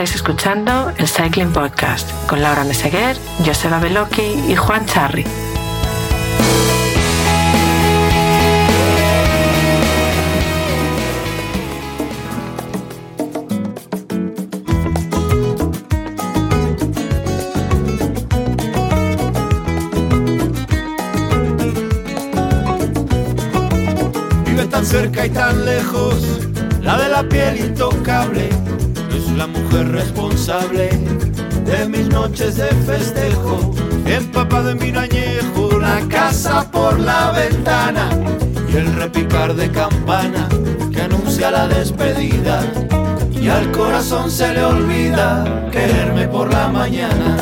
Estáis escuchando el Cycling Podcast con Laura Meseguer, Joseba Beloki y Juan Charri. Vive tan cerca y tan lejos, la de la piel intocable. Es la mujer responsable de mis noches de festejo, empapada en vino añejo, la casa por la ventana y el repicar de campana que anuncia la despedida, y al corazón se le olvida quererme por la mañana.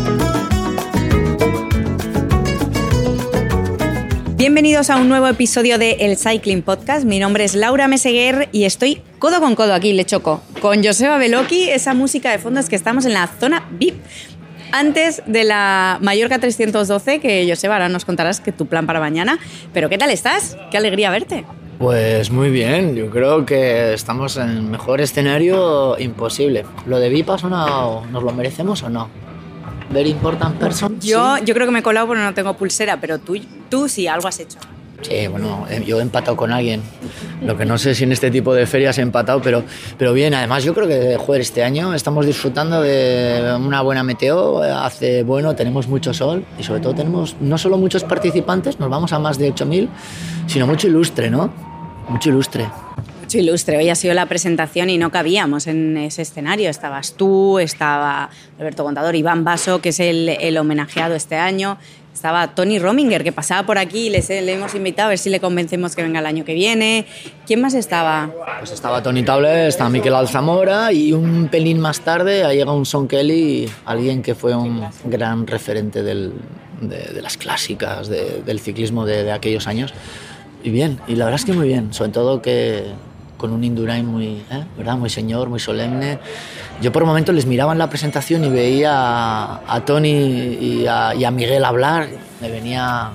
Bienvenidos a un nuevo episodio de El Cycling Podcast. Mi nombre es Laura Meseguer y estoy codo con codo aquí, le choco, con Joseba Beloki. Esa música de fondo es que estamos en la zona VIP. Antes de la Mallorca 312, que Joseba, ahora nos contarás que tu plan para mañana. Pero ¿qué tal estás? Qué alegría verte. Pues muy bien, yo creo que estamos en el mejor escenario imposible. ¿Lo de VIP nos lo merecemos o no? Very important person. Yo creo que me he colado porque no tengo pulsera, pero tú sí, algo has hecho. Sí, bueno, yo he empatado con alguien. Lo que no sé si en este tipo de ferias he empatado, pero bien. Además, yo creo que, joder, este año estamos disfrutando de una buena meteo. Hace bueno, tenemos mucho sol y sobre todo tenemos no solo muchos participantes, nos vamos a más de 8.000, sino mucho ilustre, ¿no? Mucho ilustre. Mucho ilustre. Hoy ha sido la presentación y no cabíamos en ese escenario. Estabas tú, estaba Alberto Contador, Iván Basso, que es el homenajeado este año. Estaba Tony Rominger, que pasaba por aquí y le hemos invitado a ver si le convencemos que venga el año que viene. ¿Quién más estaba? Pues estaba Tony Table, estaba Mikel Alzamora y un pelín más tarde ha llegado un Sean Kelly, alguien que fue un gran referente de las clásicas, del ciclismo de aquellos años. Y bien, y la verdad es que muy bien, sobre todo que con un Indurain muy, ¿verdad? Muy señor, muy solemne. Yo por momentos les miraba en la presentación y veía a Tony y a Miguel hablar. Me venían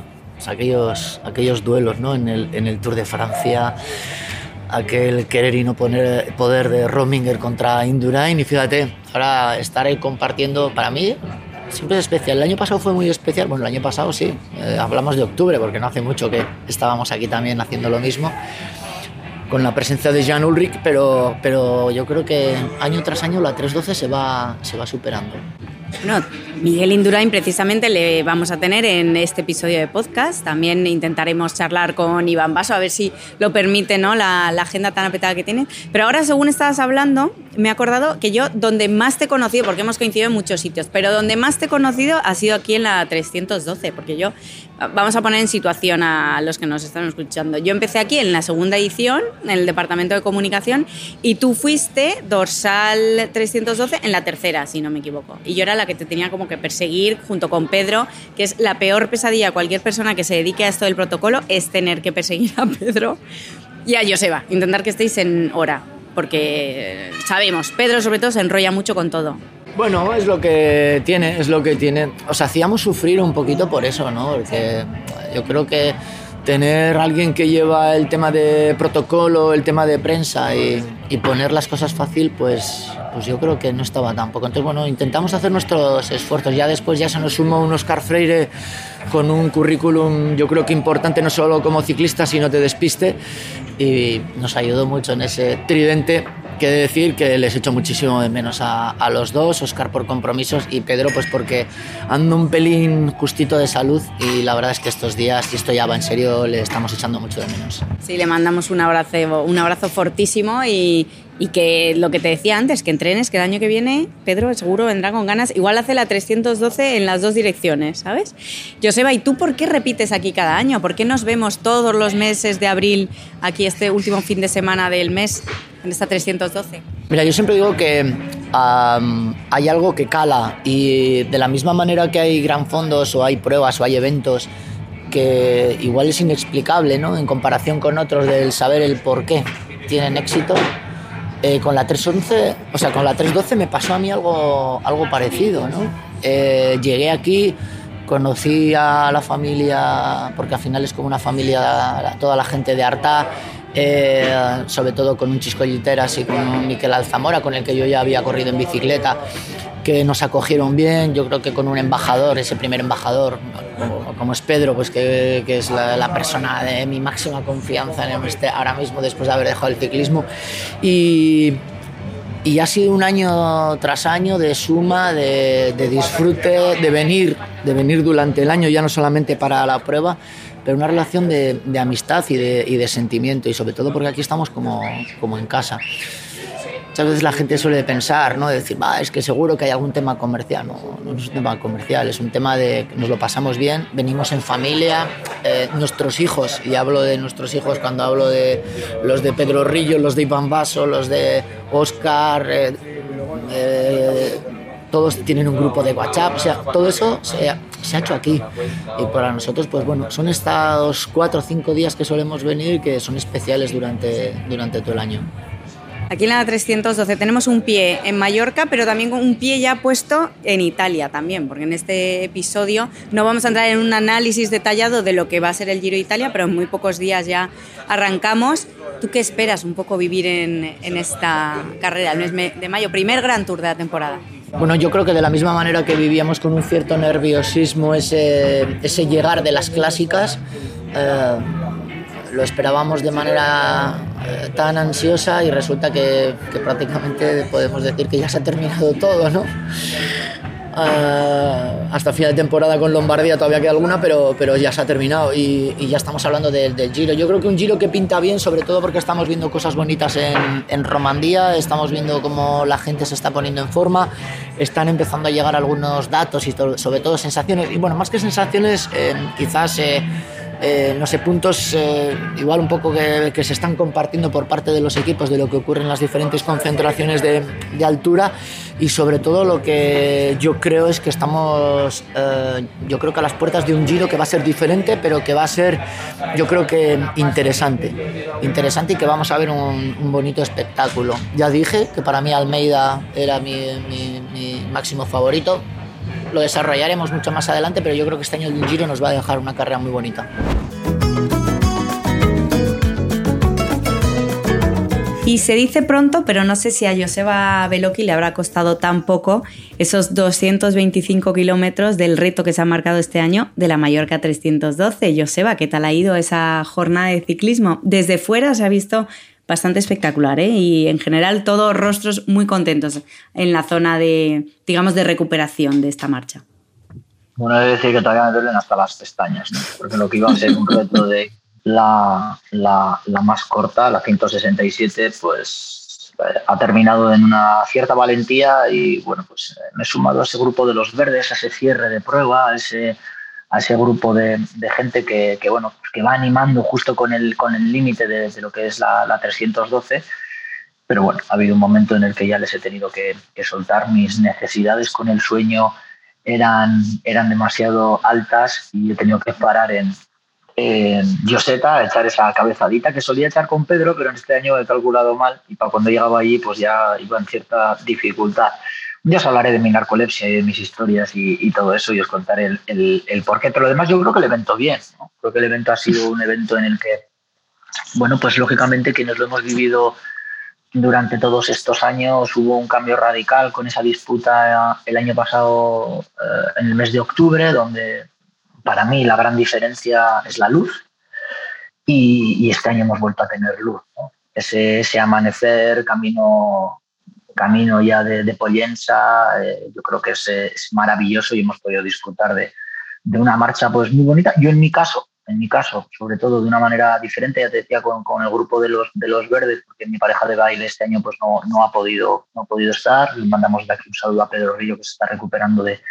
aquellos duelos, ¿no? en el Tour de Francia, aquel querer y no poder de Rominger contra Indurain. Y fíjate, ahora estar ahí compartiendo, para mí siempre es especial. El año pasado fue muy especial. Bueno, el año pasado sí, hablamos de octubre porque no hace mucho que estábamos aquí también haciendo lo mismo, con la presencia de Jan Ullrich, pero yo creo que año tras año la 312 se va superando. Bueno, Miguel Indurain precisamente le vamos a tener en este episodio de podcast. También intentaremos charlar con Iván Basso a ver si lo permite, ¿no? La agenda tan apretada que tiene. Pero ahora, según estabas hablando, me he acordado que yo donde más te he conocido, porque hemos coincidido en muchos sitios, pero donde más te he conocido ha sido aquí en la 312, porque yo, vamos a poner en situación a los que nos están escuchando. Yo empecé aquí en la segunda edición, en el departamento de comunicación, y tú fuiste dorsal 312 en la tercera, si no me equivoco. Y yo era la que te tenía como que perseguir junto con Pedro, que es la peor pesadilla a cualquier persona que se dedique a esto del protocolo, es tener que perseguir a Pedro y a Joseba, intentar que estéis en hora, porque sabemos, Pedro sobre todo se enrolla mucho con todo. Bueno, es lo que tiene. Os hacíamos sufrir un poquito por eso, ¿no? Porque yo creo que tener a alguien que lleva el tema de protocolo, el tema de prensa y poner las cosas fácil, pues yo creo que no estaba tampoco. Entonces, bueno, intentamos hacer nuestros esfuerzos. Ya después se nos sumó un Óscar Freire con un currículum, yo creo que importante, no solo como ciclista, sino de despiste, y nos ayudó mucho en ese tridente. Que decir que les echo muchísimo de menos a los dos, Óscar por compromisos y Pedro pues porque ando un pelín justito de salud, y la verdad es que estos días, y esto ya va en serio, le estamos echando mucho de menos. Sí, le mandamos un abrazo fortísimo y que lo que te decía antes, que entrenes, que el año que viene Pedro seguro vendrá con ganas, igual hace la 312 en las dos direcciones, ¿sabes? Joseba, ¿y tú por qué repites aquí cada año? ¿Por qué nos vemos todos los meses de abril aquí este último fin de semana del mes en esta 312? Mira, yo siempre digo que hay algo que cala, y de la misma manera que hay gran fondos o hay pruebas o hay eventos que igual es inexplicable, ¿no? En comparación con otros, del saber el por qué tienen éxito. Con la 311, o sea, con la 312 me pasó a mí algo parecido, ¿no? Llegué aquí, conocí a la familia, porque al final es como una familia, toda la gente de Artà, sobre todo con un Chisco Lliteras y con un Miquel Alzamora, con el que yo ya había corrido en bicicleta, que nos acogieron bien. Yo creo que con un embajador, ese primer embajador, como es Pedro, pues que es la persona de mi máxima confianza ahora mismo, después de haber dejado el ciclismo. Y ha sido un año tras año de suma, de disfrute, de venir durante el año, ya no solamente para la prueba, pero una relación de amistad y de sentimiento, y sobre todo porque aquí estamos como en casa. Muchas veces la gente suele pensar, ¿no? Decir, es que seguro que hay algún tema comercial. No es un tema comercial, es un tema de que nos lo pasamos bien, venimos en familia, nuestros hijos, y hablo de nuestros hijos cuando hablo de los de Pedro Rillo, los de Iván Basso, los de Óscar, todos tienen un grupo de WhatsApp, o sea, todo eso se ha hecho aquí. Y para nosotros, pues bueno, son estos 4 o 5 días que solemos venir, que son especiales durante todo el año. Aquí en la 312 tenemos un pie en Mallorca, pero también un pie ya puesto en Italia también, porque en este episodio no vamos a entrar en un análisis detallado de lo que va a ser el Giro de Italia, pero en muy pocos días ya arrancamos. ¿Tú qué esperas un poco vivir en esta carrera, el mes de mayo, primer Gran Tour de la temporada? Bueno, yo creo que de la misma manera que vivíamos con un cierto nerviosismo ese llegar de las clásicas, lo esperábamos de manera tan ansiosa, y resulta que prácticamente podemos decir que ya se ha terminado todo, ¿no? Hasta final de temporada con Lombardía todavía queda alguna, pero ya se ha terminado, y ya estamos hablando del Giro. Yo creo que un Giro que pinta bien, sobre todo porque estamos viendo cosas bonitas en Romandía, estamos viendo cómo la gente se está poniendo en forma, están empezando a llegar algunos datos y sobre todo sensaciones, y bueno, más que sensaciones, quizás no sé, puntos igual un poco que se están compartiendo por parte de los equipos de lo que ocurre en las diferentes concentraciones de altura, y sobre todo lo que yo creo es que estamos yo creo que a las puertas de un Giro que va a ser diferente, pero que va a ser, yo creo que interesante, y que vamos a ver un bonito espectáculo. Ya dije que para mí Almeida era mi máximo favorito. Lo desarrollaremos mucho más adelante, pero yo creo que este año el Giro nos va a dejar una carrera muy bonita. Y se dice pronto, pero no sé si a Joseba Bellocchi le habrá costado tan poco esos 225 kilómetros del reto que se ha marcado este año de la Mallorca 312. Joseba, ¿qué tal ha ido esa jornada de ciclismo? Desde fuera se ha visto bastante espectacular, ¿eh? Y en general todos rostros muy contentos en la zona de recuperación de esta marcha. Bueno, he de decir que todavía me duelen hasta las pestañas, ¿no? Porque lo que iba a ser un reto de la más corta, la 167, pues ha terminado en una cierta valentía, y bueno, pues me he sumado a ese grupo de los verdes, a ese cierre de prueba, a ese grupo de gente que bueno, pues que va animando justo con el límite de lo que es la 312, pero bueno, ha habido un momento en el que ya les he tenido que soltar. Mis necesidades con el sueño eran demasiado altas, y he tenido que parar en Lloseta a echar esa cabezadita que solía echar con Pedro, pero en este año he calculado mal, y para cuando llegaba allí pues ya iba en cierta dificultad. Ya os hablaré de mi narcolepsia y de mis historias y todo eso, y os contaré el porqué. Pero además yo creo que el evento bien, ¿no? Creo que el evento ha sido un evento en el que, bueno, pues lógicamente quienes lo hemos vivido durante todos estos años, hubo un cambio radical con esa disputa el año pasado, en el mes de octubre, donde para mí la gran diferencia es la luz, y este año hemos vuelto a tener luz, ¿no? Ese amanecer, camino ya de Pollensa, yo creo que es maravilloso, y hemos podido disfrutar de una marcha pues muy bonita. Yo en mi caso, sobre todo de una manera diferente, ya te decía, con el grupo de los verdes, porque mi pareja de baile este año pues no ha podido estar. Le mandamos de aquí un saludo a Pedro Rillo, que se está recuperando de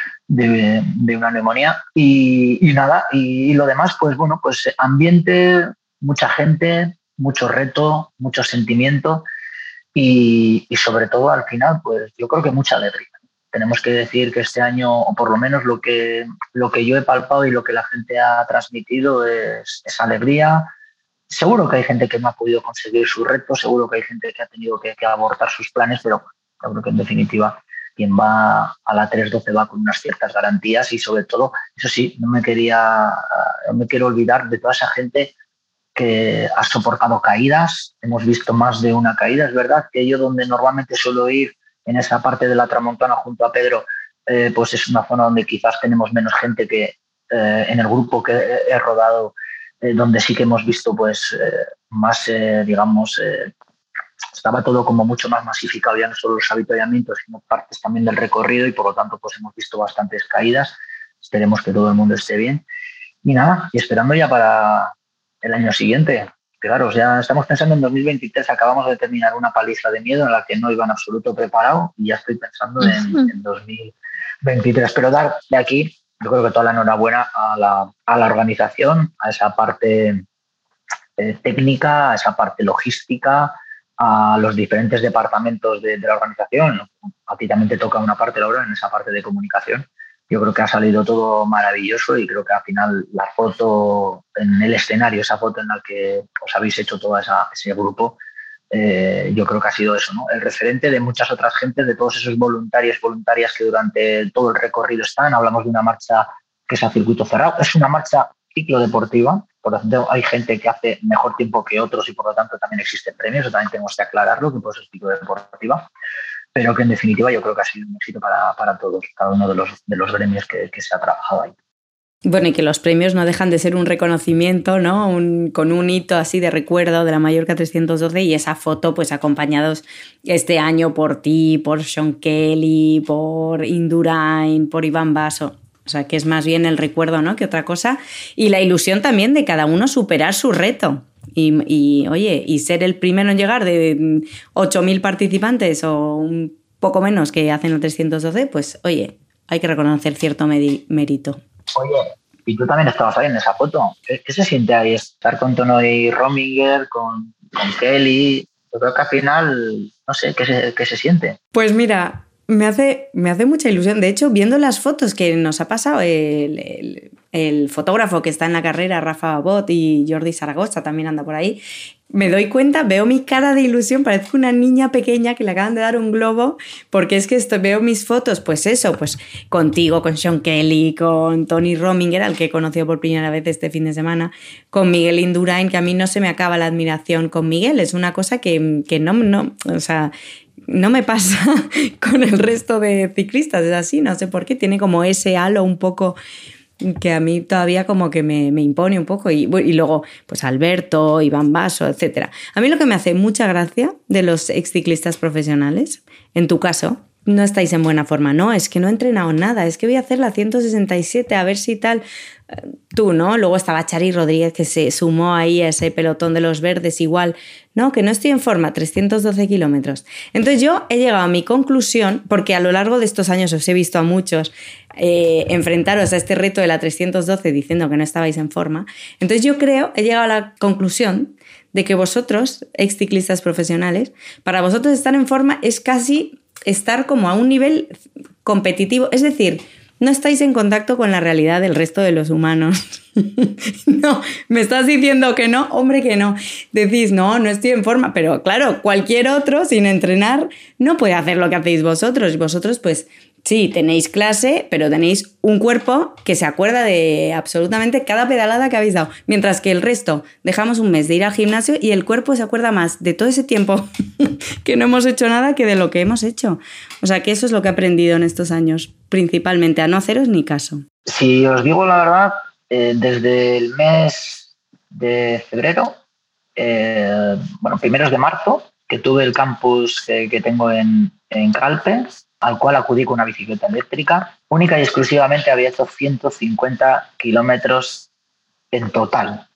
una neumonía, y nada, y lo demás, pues bueno, pues ambiente, mucha gente, mucho reto, mucho sentimiento, y sobre todo al final, pues yo creo que mucha alegría. Tenemos que decir que este año, o por lo menos lo que yo he palpado y lo que la gente ha transmitido, es alegría. Seguro que hay gente que no ha podido conseguir sus retos, seguro que hay gente que ha tenido que abortar sus planes, pero yo creo que en definitiva quien va a la 312 va con unas ciertas garantías, y sobre todo, eso sí, no me quiero olvidar de toda esa gente que has soportado caídas, hemos visto más de una caída. Es verdad que yo donde normalmente suelo ir, en esa parte de la Tramontana junto a Pedro, pues es una zona donde quizás tenemos menos gente que en el grupo que he rodado, donde sí que hemos visto pues más, digamos, estaba todo como mucho más masificado, ya no solo los avituallamientos, sino partes también del recorrido, y por lo tanto pues hemos visto bastantes caídas. Esperemos que todo el mundo esté bien. Y nada, y esperando ya para el año siguiente. Claro, ya estamos pensando en 2023, acabamos de terminar una paliza de miedo en la que no iba en absoluto preparado, y ya estoy pensando en 2023. Pero dar de aquí, yo creo que toda la enhorabuena a la organización, a esa parte técnica, a esa parte logística, a los diferentes departamentos de la organización. A ti también te toca una parte, Laura, en esa parte de comunicación. Yo creo que ha salido todo maravilloso, y creo que al final la foto en el escenario, esa foto en la que os habéis hecho todo ese grupo, yo creo que ha sido eso, ¿no? El referente de muchas otras gentes, de todos esos voluntarios, voluntarias que durante todo el recorrido están. Hablamos de una marcha que es a circuito cerrado, es una marcha ciclodeportiva, por lo tanto hay gente que hace mejor tiempo que otros, y por lo tanto también existen premios, eso también tenemos que aclararlo, que por eso es ciclodeportiva, pero que en definitiva yo creo que ha sido un éxito para todos, cada uno de los gremios que se ha trabajado ahí. Bueno, y que los premios no dejan de ser un reconocimiento, ¿no? Con un hito así de recuerdo de la Mallorca 312, y esa foto pues acompañados este año por ti, por Sean Kelly, por Indurain, por Iván Basso. O sea, que es más bien el recuerdo, ¿no?, que otra cosa. Y la ilusión también de cada uno superar su reto. Y oye, y ser el primero en llegar de 8.000 participantes o un poco menos que hacen el 312, pues oye, hay que reconocer cierto mérito. Oye, y tú también estabas ahí en esa foto. ¿Qué se siente ahí estar con Tony Rominger, con Kelly? Yo creo que al final, no sé, ¿qué se siente? Pues mira, me hace mucha ilusión. De hecho, viendo las fotos que nos ha pasado el fotógrafo que está en la carrera, Rafa Babot, y Jordi Zaragoza también anda por ahí, me doy cuenta, veo mi cara de ilusión, parezco una niña pequeña que le acaban de dar un globo, porque es que veo mis fotos, pues eso, pues contigo, con Sean Kelly, con Tony Rominger, al que he conocido por primera vez este fin de semana, con Miguel Indurain, que a mí no se me acaba la admiración con Miguel, es una cosa que no, o sea, no me pasa con el resto de ciclistas, es así, no sé por qué, tiene como ese halo un poco que a mí todavía como que me impone un poco, y luego pues Alberto, Iván Basso, etcétera. A mí lo que me hace mucha gracia de los exciclistas profesionales, en tu caso, no estáis en buena forma, no, es que no he entrenado nada, es que voy a hacer la 167 a ver si tal, tú, ¿no? Luego estaba Chari Rodríguez, que se sumó ahí a ese pelotón de los verdes, igual, no, que no estoy en forma, 312 kilómetros. Entonces yo he llegado a mi conclusión, porque a lo largo de estos años os he visto a muchos enfrentaros a este reto de la 312 diciendo que no estabais en forma. Entonces yo he llegado a la conclusión de que vosotros, exciclistas profesionales, para vosotros estar en forma es casi estar como a un nivel competitivo, es decir, no estáis en contacto con la realidad del resto de los humanos. No, me estás diciendo que no, hombre, que no. Decís, no estoy en forma, pero claro, cualquier otro sin entrenar no puede hacer lo que hacéis vosotros. Y vosotros, pues sí, tenéis clase, pero tenéis un cuerpo que se acuerda de absolutamente cada pedalada que habéis dado. Mientras que el resto dejamos un mes de ir al gimnasio y el cuerpo se acuerda más de todo ese tiempo que no hemos hecho nada que de lo que hemos hecho. O sea que eso es lo que he aprendido en estos años, principalmente, a no haceros ni caso. Si os digo la verdad, desde el mes de febrero, primeros de marzo, que tuve el campus que tengo en Calpe, al cual acudí con una bicicleta eléctrica, única y exclusivamente había hecho 150 kilómetros en total.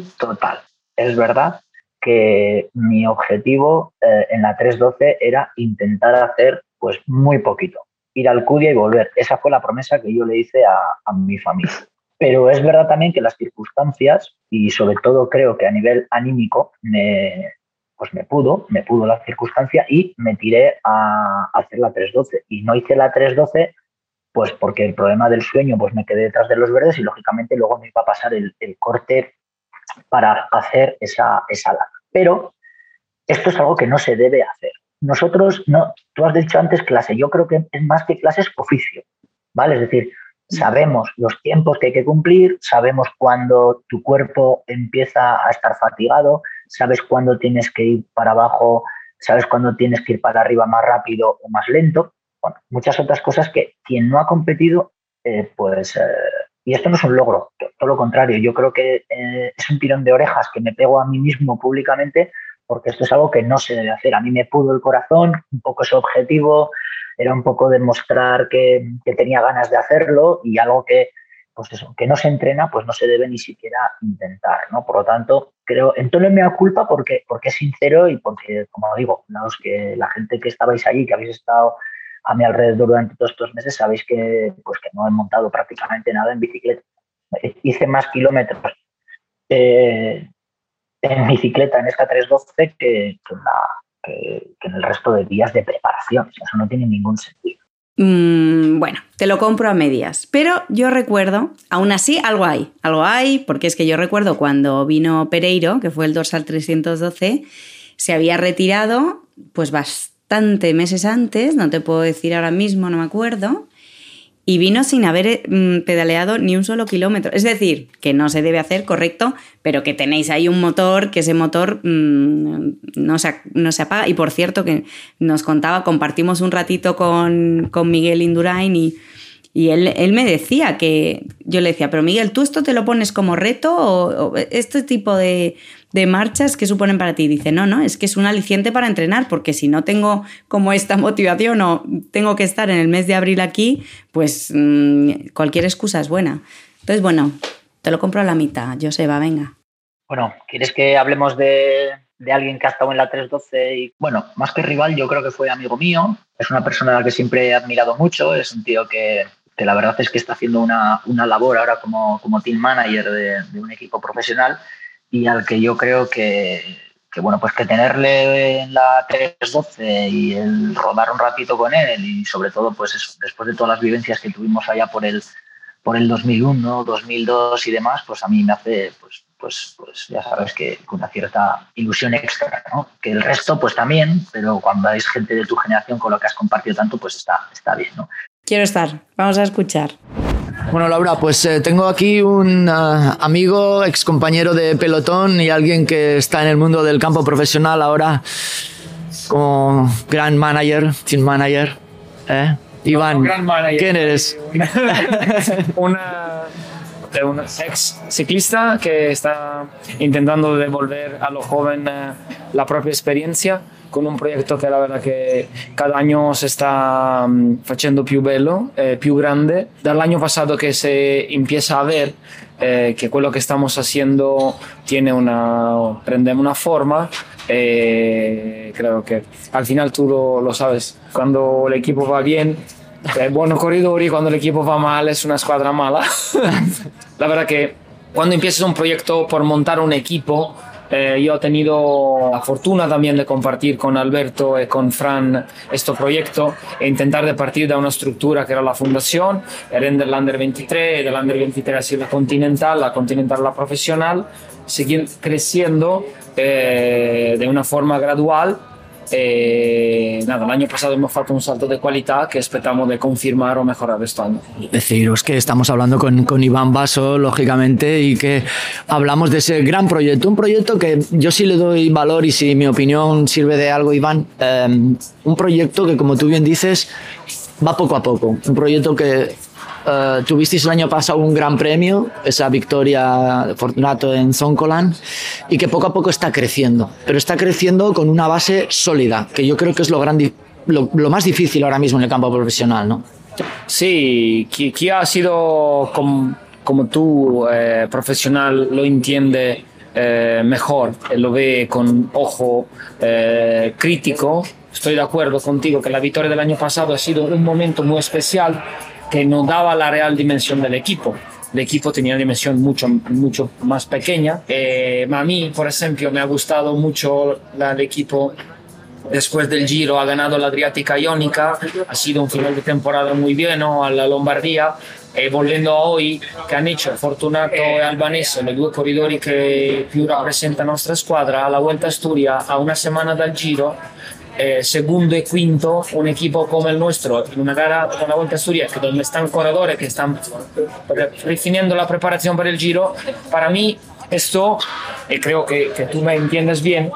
Es verdad que mi objetivo en la 312 era intentar hacer pues muy poquito, ir a Alcudia y volver. Esa fue la promesa que yo le hice a mi familia. Pero es verdad también que las circunstancias, y sobre todo creo que a nivel anímico, me pudo la circunstancia y me tiré a hacer la 312. Y no hice la 312 pues porque el problema del sueño, pues me quedé detrás de los verdes y lógicamente luego me iba a pasar el corte para hacer esa lana. Pero esto es algo que no se debe hacer. Nosotros, no, tú has dicho antes clase, yo creo que es más que clase, es oficio, ¿vale? Es decir, sabemos los tiempos que hay que cumplir, sabemos cuándo tu cuerpo empieza a estar fatigado, sabes cuándo tienes que ir para abajo, sabes cuándo tienes que ir para arriba más rápido o más lento. Bueno, muchas otras cosas que quien no ha competido, y esto no es un logro, todo lo contrario, yo creo que es un tirón de orejas que me pego a mí mismo públicamente, porque esto es algo que no se debe hacer. A mí me pudo el corazón, un poco ese objetivo, era un poco demostrar que tenía ganas de hacerlo, y algo que, pues eso, que no se entrena, pues no se debe ni siquiera intentar, ¿no? Por lo tanto, creo, en tono mea culpa porque es sincero y porque, como digo, la gente que estabais allí, que habéis estado a mi alrededor durante todos estos meses, sabéis que no he montado prácticamente nada en bicicleta. Hice más kilómetros en bicicleta en esta 312 que en el resto de días de preparación. O sea, eso no tiene ningún sentido. Bueno, te lo compro a medias, pero yo recuerdo, aún así algo hay, porque es que yo recuerdo cuando vino Pereiro, que fue el dorsal 312, se había retirado pues bastante meses antes, no te puedo decir ahora mismo, no me acuerdo, y vino sin haber pedaleado ni un solo kilómetro. Es decir, que no se debe hacer, correcto, pero que tenéis ahí un motor, que ese motor no se apaga. Y por cierto, que nos contaba, compartimos un ratito con Miguel Indurain y él me decía que... Yo le decía, pero Miguel, ¿tú esto te lo pones como reto o este tipo de marchas que suponen para ti? Dice, no, es que es un aliciente para entrenar, porque si no tengo como esta motivación o tengo que estar en el mes de abril aquí, pues cualquier excusa es buena. Entonces, bueno, te lo compro a la mitad, Joseba, venga. Bueno, ¿quieres que hablemos de alguien que ha estado en la 312? Y, bueno, más que rival, yo creo que fue amigo mío. Es una persona a la que siempre he admirado mucho. Es un tío que la verdad es que está haciendo una labor ahora como team manager de un equipo profesional, y al que yo creo que bueno, pues que tenerle en la 312 y el rodar un ratito con él, y sobre todo pues eso, después de todas las vivencias que tuvimos allá por el 2001, 2002 y demás, pues a mí me hace pues ya sabes que con una cierta ilusión extra, ¿no? Que el resto pues también, pero cuando hay gente de tu generación con la que has compartido tanto, pues está bien, ¿no? Quiero estar, vamos a escuchar. Bueno, Laura, pues tengo aquí un amigo, ex compañero de pelotón y alguien que está en el mundo del campo profesional ahora como gran manager, team manager. Iván, ¿quién eres? un ex ciclista que está intentando devolver a los jóvenes la propia experiencia, con un proyecto che la verdad che cada anno si sta facendo più bello, più grande. Dall'anno passato che si empieza a ver que quello che estamos haciendo prende una forma. Creo que al final tú lo sabes, cuando el equipo va bien hay buenos corredores, cuando el equipo va mal es una escuadra mala. La verdad que cuando empiezas un proyecto por montar un equipo, yo he tenido la fortuna también de compartir con Alberto y con Fran este proyecto e intentar de partir de una estructura que era la fundación, render la Under 23, del Under 23 así la Continental la profesional, seguir creciendo de una forma gradual. Nada, el año pasado hemos hecho un salto de calidad que esperamos de confirmar o mejorar este año. Deciros que estamos hablando con Iván Basso, lógicamente, y que hablamos de ese gran proyecto, un proyecto que yo sí le doy valor y si mi opinión sirve de algo, Iván, un proyecto que, como tú bien dices, va poco a poco, un proyecto que tuvisteis el año pasado un gran premio, esa victoria de Fortunato en Zoncolan, y que poco a poco está creciendo, pero está creciendo con una base sólida, que yo creo que es lo más difícil ahora mismo en el campo profesional, ¿no? Sí, quien ha sido como tú, profesional, lo entiende mejor, lo ve con ojo crítico. Estoy de acuerdo contigo que la victoria del año pasado ha sido un momento muy especial que no daba la real dimensión del equipo. El equipo tenía una dimensión mucho más pequeña. A mí, por ejemplo, me ha gustado mucho el equipo después del Giro, ha ganado la Adriática Ionica, ha sido un final de temporada muy bueno a la Lombardía. E volviendo a hoy, che hanno hecho Fortunato e Albanese, i due corridori che più rappresentano la nostra squadra, alla Vuelta a Asturia, a una settimana dal Giro, segundo y quinto, un equipo como el nuestro, en una gara con la Vuelta a Asturias, donde están corredores que están definiendo la preparación para el Giro, para mí esto, y creo que tú me entiendes bien,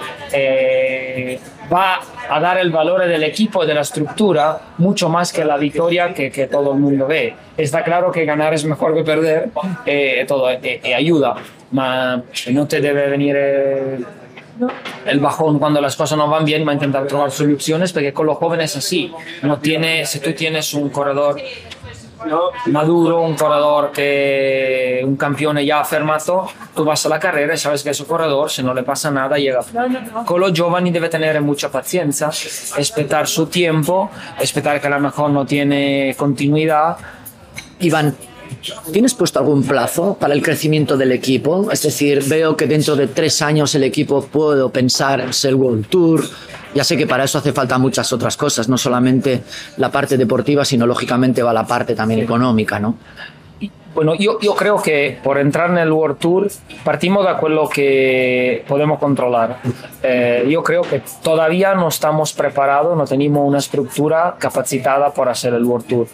va a dar el valor del equipo y de la estructura mucho más que la victoria que todo el mundo ve. Está claro que ganar es mejor que perder, todo ayuda, pero no te debe venir el bajón cuando las cosas no van bien, va a intentar trobar soluciones, porque con los jóvenes así, si tú tienes un corredor maduro, un corredor un campione ya affermato, tu vas a la carrera y sabes que ese corredor, se no le pasa nada, llega. Con los giovani debe tener mucha paciencia, respetar su tiempo, respetar que a lo mejor no tiene continuidad. Iván, ¿tienes puesto algún plazo para el crecimiento del equipo? Es decir, veo que dentro de 3 años el equipo puedo pensar en ser World Tour. Ya sé que para eso hace falta muchas otras cosas, no solamente la parte deportiva, sino lógicamente va la parte también económica, ¿no? Bueno, yo creo que por entrar en el World Tour partimos de aquello que podemos controlar. Yo creo que todavía no estamos preparados, no tenemos una estructura capacitada para hacer el World Tour.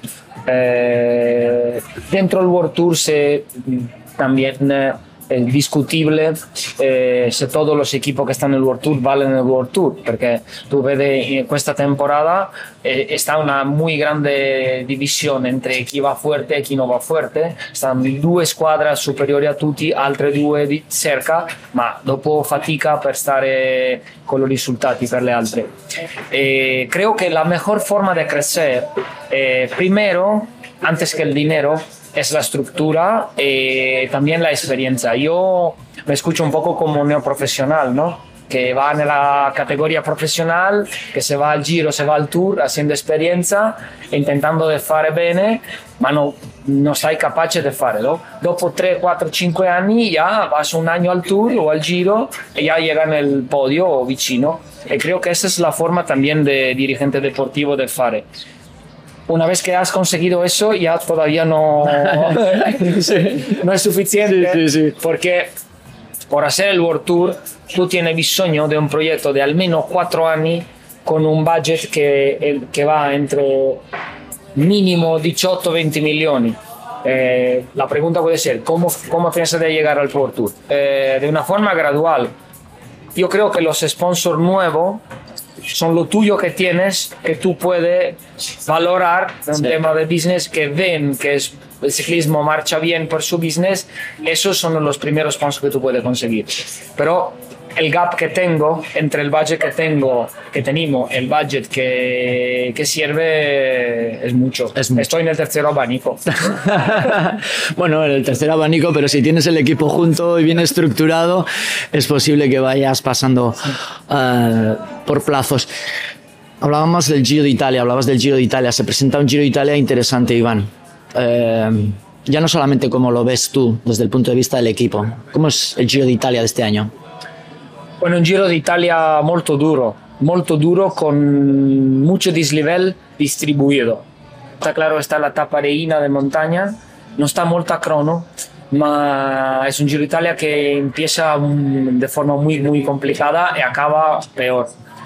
Dentro del World Tour también es discutible si todos los equipos que están en el World Tour valen el World Tour, porque tú ves en esta temporada está una muy grande divisione entre chi va fuerte e chi non va fuerte. Stanno 2 squadre superiori a tutti, altre 2 di cerca, ma dopo fatica per stare con i risultati per le altre. Creo que la mejor forma de crecer, primero, antes que el dinero, es la estructura y también la experiencia. Yo me escucho un poco como un neoprofesional, ¿no? Que va en la categoria profesional, che se va al Giro, se va al Tour, haciendo esperienza, intentando di fare bene, ma non sei capace di farlo. Dopo 3, 4, 5 anni ya vas un año al Tour o al Giro y ya llega en el podio o vicino. Y creo que esa es la forma también de dirigente deportivo de fare. Una vez que has conseguido eso, ya todavía no es suficiente, sí. Porque por hacer el World Tour tú tienes bisogno de un proyecto de al menos 4 años con un budget que va entre mínimo 18-20 millones. La pregunta puede ser, ¿cómo piensas de llegar al World Tour? De una forma gradual. Yo creo que los sponsors nuevos son lo tuyo que tienes, que tú puedes valorar en un tema de business, que ven que el ciclismo marcha bien por su business. Esos son los primeros sponsors que tú puedes conseguir. Pero el gap que tengo entre el budget que tenemos, el budget que sirve es mucho. Estoy en el tercer abanico. Bueno, en el tercer abanico, pero si tienes el equipo junto y bien estructurado, es posible que vayas pasando por plazos. Hablábamos del Giro de Italia, se presenta un Giro de Italia interesante, Iván. Ya no solamente cómo lo ves tú desde el punto de vista del equipo, ¿cómo es el Giro de Italia de este año? Bueno, un Giro de Italia molto duro con mucho desnivel distribuido. Está claro, está la etapa reina de montaña, no está molta crono, ma es un Giro de Italia que empieza de forma muy complicada y acaba peor.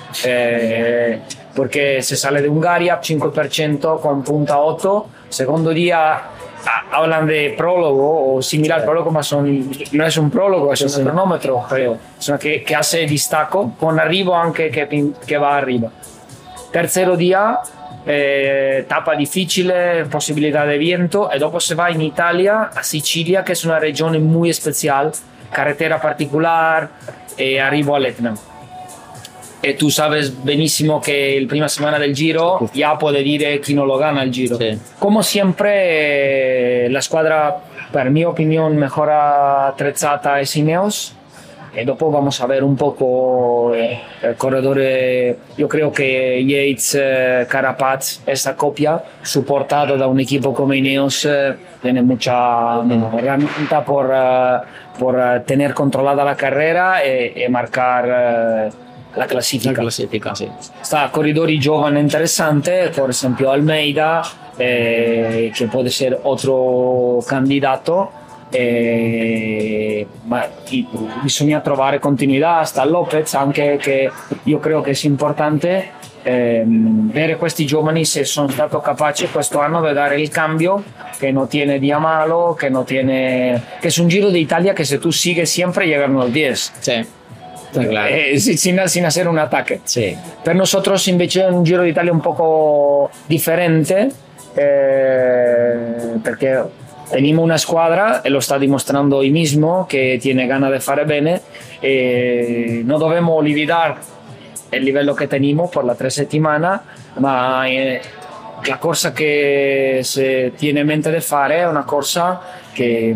Porque se sale de Hungaria 5% con punta 8, segundo día hablan de prólogo o similar prólogo, ma no es un prólogo, es un cronómetro, creo, que hace distacco con arrivo anche che va arriba. Tercero día, etapa difficile, posibilidad de viento, y dopo se va in Italia, a Sicilia, que es una regione muy especial, carretera particular, y arrivo all'Etna. E tu sabes benissimo che la prima settimana del Giro ya puede dire chi non lo gana il Giro. Sí. Como siempre, la squadra, per mia opinione, mejor attrezzata es Ineos. E dopo vamos a ver un poco el corredor. Yo creo que Yates, Carapaz, esa copia, soportado da un equipo como Ineos, tiene mucha herramienta por tener controlada la carrera y marcar la classifica, sí. Sta corridori giovani interessanti, por esempio Almeida, che può essere otro candidato, Ma bisogna trovare continuità, sta Lopez anche, che io credo che sia importante vedere questi giovani se sono stato capace questo anno di dare il cambio que no tiene Diamalo, que no tiene, que es un Giro de Italia que si tú sigues siempre llegan al 10. Sí. Claro. Sin hacer un ataque. Sí. Per nosotros invece è un Giro d'Italia un poco differente perché tenemos una squadra e lo sta dimostrando hoy mismo che tiene ganas di fare bene e non dobbiamo olvidar il livello che tenemos por la 3 settimane, ma la corsa che si tiene in mente di fare è una corsa che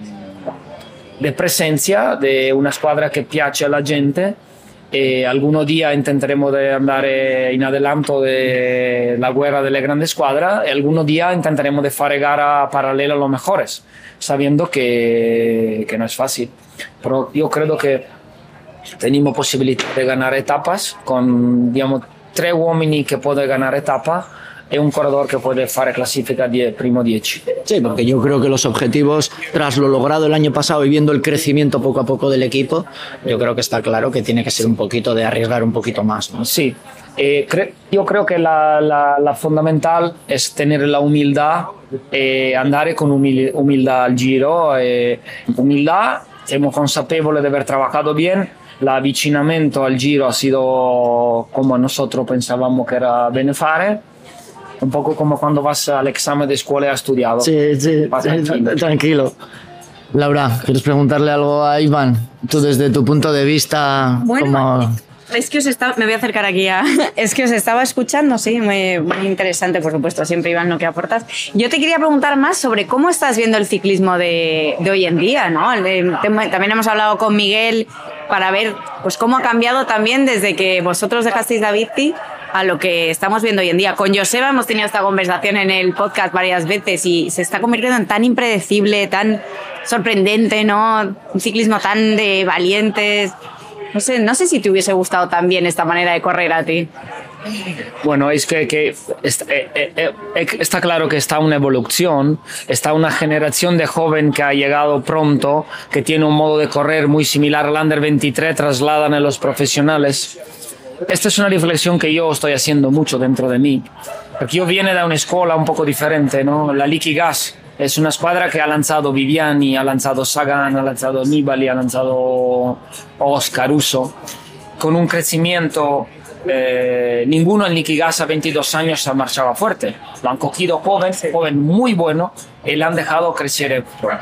de presencia de una squadra che piace alla gente e algún día intenteremo de andare in adelanto della guerra delle grandi squadre e algún día intenteremo de fare gara paralela a los mejores, sabiendo que no es fácil, pero yo creo que tenemos posibilità di ganare etapas con, digamos, 3 uomini che puede ganar etapa y un corredor que puede fare clasifica primo 10. Sí, porque yo creo que los objetivos, tras lo logrado el año pasado y viendo el crecimiento poco a poco del equipo, yo creo que está claro que tiene que ser un poquito de arriesgar un poquito más, ¿no? Sí, yo creo que la fundamental es tener la humildad e andare con humildad al Giro. Humildad, siamo consapevoli di aver trabajato bien. L'avvicinamento al Giro ha sido como nosotros pensábamos que era bene fare. Un poco como cuando vas al examen de escuela y has estudiado. Sí, tranquilo. Laura, ¿quieres preguntarle algo a Iván? Tú desde tu punto de vista, bueno, es que me voy a acercar aquí es que os estaba escuchando, sí, muy interesante, por supuesto, siempre Iván, lo que aportas. Yo te quería preguntar más sobre cómo estás viendo el ciclismo de hoy en día, ¿no? También hemos hablado con Miguel para ver pues cómo ha cambiado también desde que vosotros dejasteis la bici a lo que estamos viendo hoy en día. Con Joseba hemos tenido esta conversación en el podcast varias veces y se está convirtiendo en tan impredecible, tan sorprendente, ¿no? Un ciclismo tan de valientes. No sé si te hubiese gustado también esta manera de correr a ti. Bueno, es que está claro que está una evolución, está una generación de joven que ha llegado pronto, que tiene un modo de correr muy similar al Under 23, trasladan a los profesionales. Esta es una reflexión que yo estoy haciendo mucho dentro de mí, porque yo viene de una escuela un poco diferente, ¿no? La Liquigas es una squadra que ha lanzado Viviani, ha lanzado Sagan, ha lanzado Nibali, ha lanzado Oscar Uso, con un crecimiento. Ninguno en Liquigas a 22 años se marchaba fuerte. Lo han cogido joven muy bueno, y le han dejado crecer.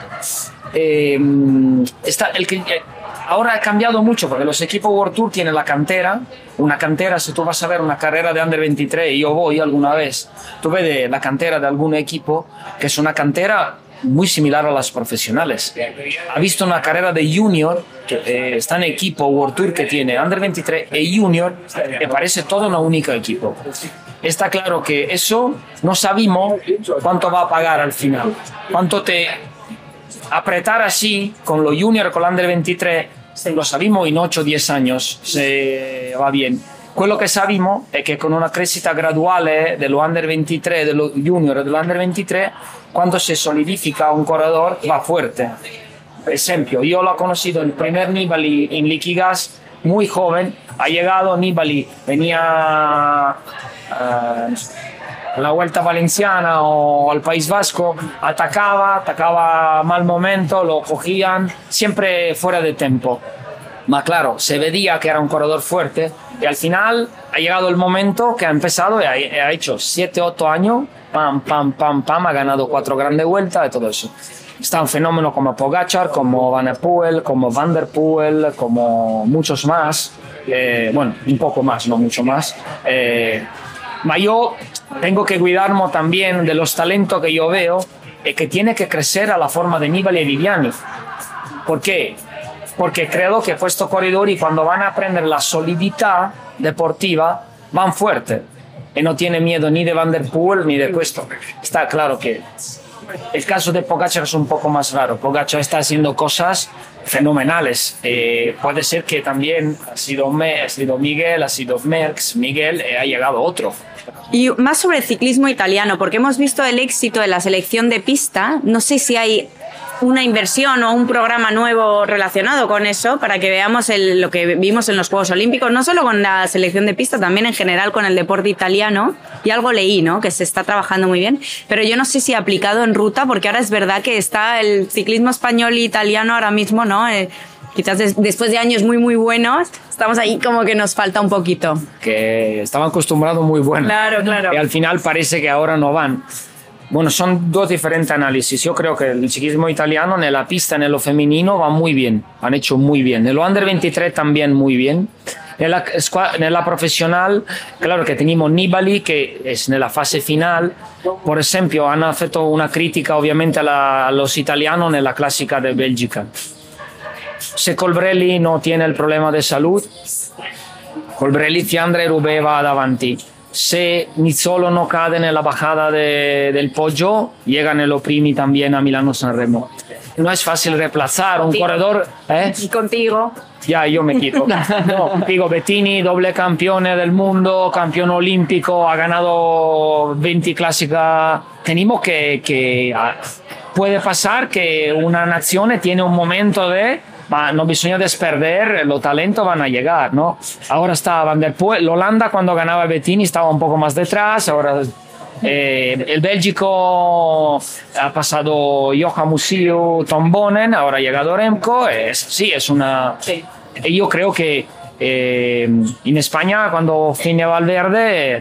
Ahora ha cambiado mucho porque los equipos World Tour tienen una cantera, si tú vas a ver una carrera de Under 23 y yo voy alguna vez, tú ves la cantera de algún equipo que es una cantera muy similar a las profesionales. Ha visto una carrera de junior que está en equipo World Tour que tiene Under 23 y junior, que parece todo un único equipo. Está claro que eso no sabemos cuánto va a pagar al final, cuánto te apretar así con lo junior, con l'Under 23, lo sabemos in 8 o 10 años se va bien. Quello che sappiamo è che con una crescita graduale dello Under 23, dello junior e dell'Under 23, quando si solidifica un corredor va fuerte. Per esempio, yo lo he conocido el primer Nibali en Liquigas, muy joven, ha llegado Nibali, venía la Vuelta Valenciana o al País Vasco, atacaba mal momento, lo cogían, siempre fuera de tempo. Ma claro, se veía que era un corredor fuerte y al final ha llegado el momento que ha empezado y ha hecho 7-8 años, pam, ha ganado 4 grandes vueltas y todo eso. Está un fenómeno como Pogačar, como Van der Poel, como Van der Poel, como muchos más, bueno, un poco más, no mucho más. Ma yo tengo que cuidarme también de los talentos que yo veo y que tiene que crecer a la forma de Nibali y Viviani. ¿Por qué? Porque creo que estos corredores cuando van a aprender la solidità deportiva van fuerte y no tienen miedo ni de Van der Poel ni de esto. Está claro que el caso de Pogačar es un poco más raro. Pogačar está haciendo cosas fenomenales. Puede ser que también ha sido Miguel, ha sido Merckx, Miguel, ha llegado otro. Y más sobre el ciclismo italiano, porque hemos visto el éxito de la selección de pista. No sé si hay una inversión o un programa nuevo relacionado con eso para que veamos lo que vimos en los Juegos Olímpicos, no solo con la selección de pista, también en general con el deporte italiano. Y algo leí, ¿no? Que se está trabajando muy bien, pero yo no sé si aplicado en ruta, porque ahora es verdad que está el ciclismo español e italiano ahora mismo, ¿no? Quizás después de años muy, muy buenos, estamos ahí como que nos falta un poquito. Que estaban acostumbrados muy buenos. Claro. Y al final parece que ahora no van. Bueno, son dos diferentes análisis. Yo creo que el ciclismo italiano en la pista, en lo femenino, va muy bien. Han hecho muy bien. En lo Under 23 también muy bien. En la profesional, claro que tenemos Nibali, que es en la fase final. Por ejemplo, han hecho una crítica obviamente a los italianos en la clásica de Bélgica. Se Colbrelli no tiene el problema de salud, Colbrelli, Fiandra y Roubaix va avanti. Se Nizzolo no cade en la bajada del Poggio, llegan en los primi también a Milano-Sanremo. No es fácil reemplazar un corredor. Y contigo. Ya, yo me quito. No, digo, Bettini, doble campeón del mundo, campeón olímpico, ha ganado 20 clásicas. Tenemos que puede pasar que una nación tiene un momento ma no bisogna desperder, los talentos van a llegar, ¿no? Ahora está Van der Poel, Holanda cuando ganaba Bettini estaba un poco más detrás, ahora el Bélgico ha pasado Johan Musillo, Tom Bonen, ahora ha llegado Remco, es una... Sí. Yo creo que en España cuando fine Valverde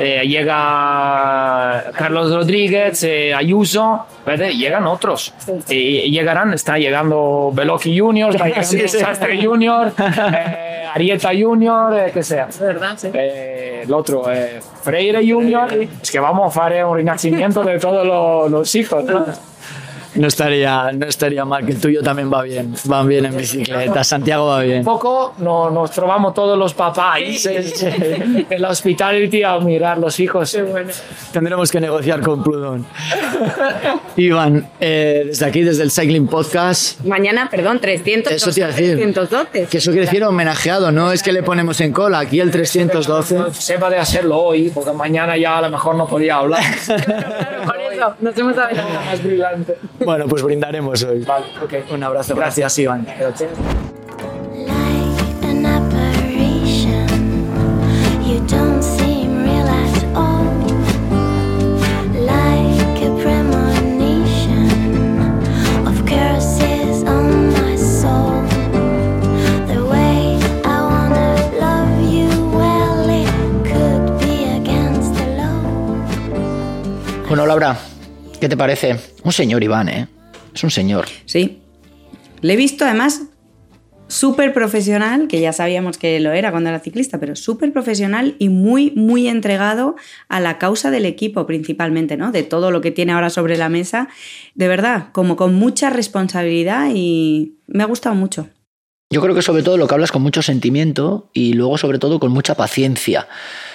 llega Carlos Rodríguez, Ayuso, llegan otros, llegarán, está llegando Beloki Junior, está llegando Sastre Junior, Arieta Junior, que sea, ¿verdad? Sí. El otro Freire Junior, es que vamos a hacer un renacimiento de todos los hijos, ¿no? No estaría mal, que el tuyo también van bien en bicicleta, Santiago va bien. Un poco nos trovamos todos los papás en la hospitality a mirar los hijos. Qué bueno. Tendremos que negociar con Proudhon. Iván, desde aquí, desde el Cycling Podcast. Mañana, perdón, 300. Eso te iba a decir. 312. Que eso quiere decir homenajeado, no es que le ponemos en cola, aquí el 312. Sepa de hacerlo hoy, porque mañana ya a lo mejor no podía hablar. Claro, por eso, nos hemos hablado. Más brillante. Bueno, pues brindaremos hoy. Vale, okay. Un abrazo. Gracias, Iván. Gracias. Bueno, Laura, ¿qué te parece? Un señor Iván, ¿eh? Es un señor. Sí. Le he visto además súper profesional, que ya sabíamos que lo era cuando era ciclista, pero súper profesional y muy, muy entregado a la causa del equipo principalmente, ¿no? De todo lo que tiene ahora sobre la mesa. De verdad, como con mucha responsabilidad y me ha gustado mucho. Yo creo que sobre todo lo que hablas con mucho sentimiento y luego sobre todo con mucha paciencia.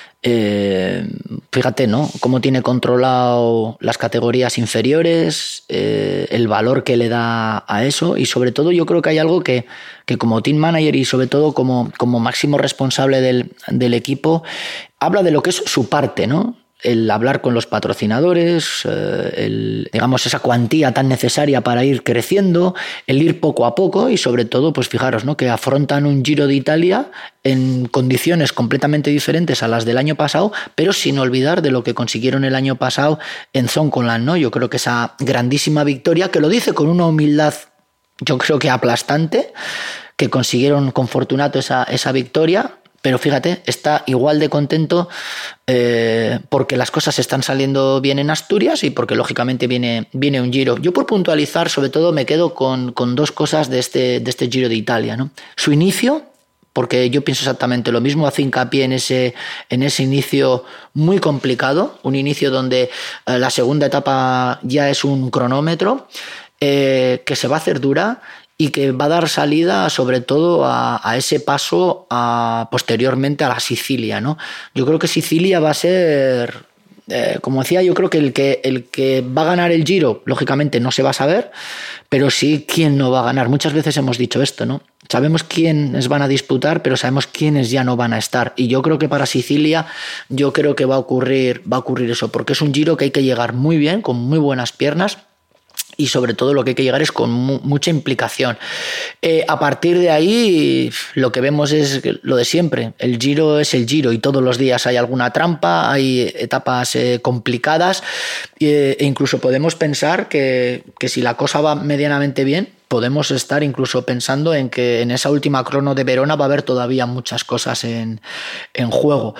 Fíjate, ¿no? Cómo tiene controlado las categorías inferiores, el valor que le da a eso y sobre todo yo creo que hay algo que como team manager y sobre todo como máximo responsable del equipo habla de lo que es su parte, ¿no? El hablar con los patrocinadores, digamos esa cuantía tan necesaria para ir creciendo, el ir poco a poco y sobre todo, pues fijaros, ¿no? Que afrontan un Giro de Italia en condiciones completamente diferentes a las del año pasado, pero sin olvidar de lo que consiguieron el año pasado en Zoncolan, ¿no? Yo creo que esa grandísima victoria, que lo dice con una humildad, yo creo que aplastante, que consiguieron con Fortunato esa victoria. Pero fíjate, está igual de contento porque las cosas están saliendo bien en Asturias y porque lógicamente viene un Giro. Yo por puntualizar sobre todo me quedo con dos cosas de este Giro de Italia, ¿no? Su inicio, porque yo pienso exactamente lo mismo, hace hincapié en ese inicio muy complicado, un inicio donde la segunda etapa ya es un cronómetro, que se va a hacer dura y que va a dar salida sobre todo a ese paso posteriormente a la Sicilia, ¿no? Yo creo que Sicilia va a ser, como decía, yo creo que el que va a ganar el Giro, lógicamente no se va a saber, pero sí quién no va a ganar. Muchas veces hemos dicho esto, ¿no? Sabemos quiénes van a disputar, pero sabemos quiénes ya no van a estar. Y yo creo que para Sicilia, yo creo que va a ocurrir eso, porque es un Giro que hay que llegar muy bien, con muy buenas piernas. y sobre todo lo que hay que llegar es con mucha implicación. A partir de ahí lo que vemos es lo de siempre, el Giro es el Giro y todos los días hay alguna trampa, hay etapas complicadas e incluso podemos pensar que si la cosa va medianamente bien, podemos estar incluso pensando en que en esa última crono de Verona va a haber todavía muchas cosas en juego.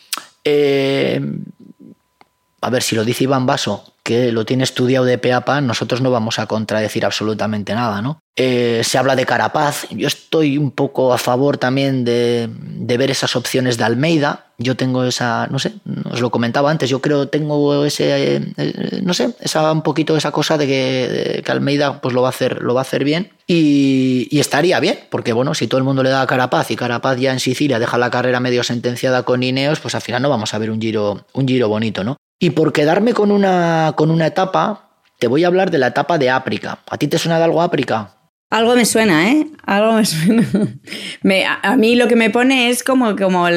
A ver, si lo dice Iván Basso, que lo tiene estudiado de pe a pa, nosotros no vamos a contradecir absolutamente nada, ¿no? Se habla de Carapaz. Yo estoy un poco a favor también de ver esas opciones de Almeida. Yo tengo esa, no sé, os lo comentaba antes, yo creo tengo ese, no sé, un poquito esa cosa de que Almeida pues lo va a hacer bien y estaría bien, porque bueno, si todo el mundo le da a Carapaz y Carapaz ya en Sicilia deja la carrera medio sentenciada con Ineos, pues al final no vamos a ver un giro bonito, ¿no? Y por quedarme con una etapa, te voy a hablar de la etapa de África. ¿A ti te suena de algo África? Algo me suena, ¿eh? Algo me suena. A mí lo que me pone es como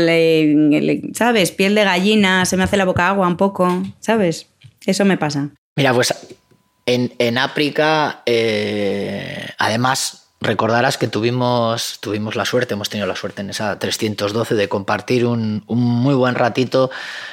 ¿sabes? Piel de gallina, se me hace la boca agua un poco, ¿sabes? Eso me pasa. Mira, pues en África, además, recordarás que tuvimos la suerte, hemos tenido la suerte en esa 312 de compartir un muy buen ratito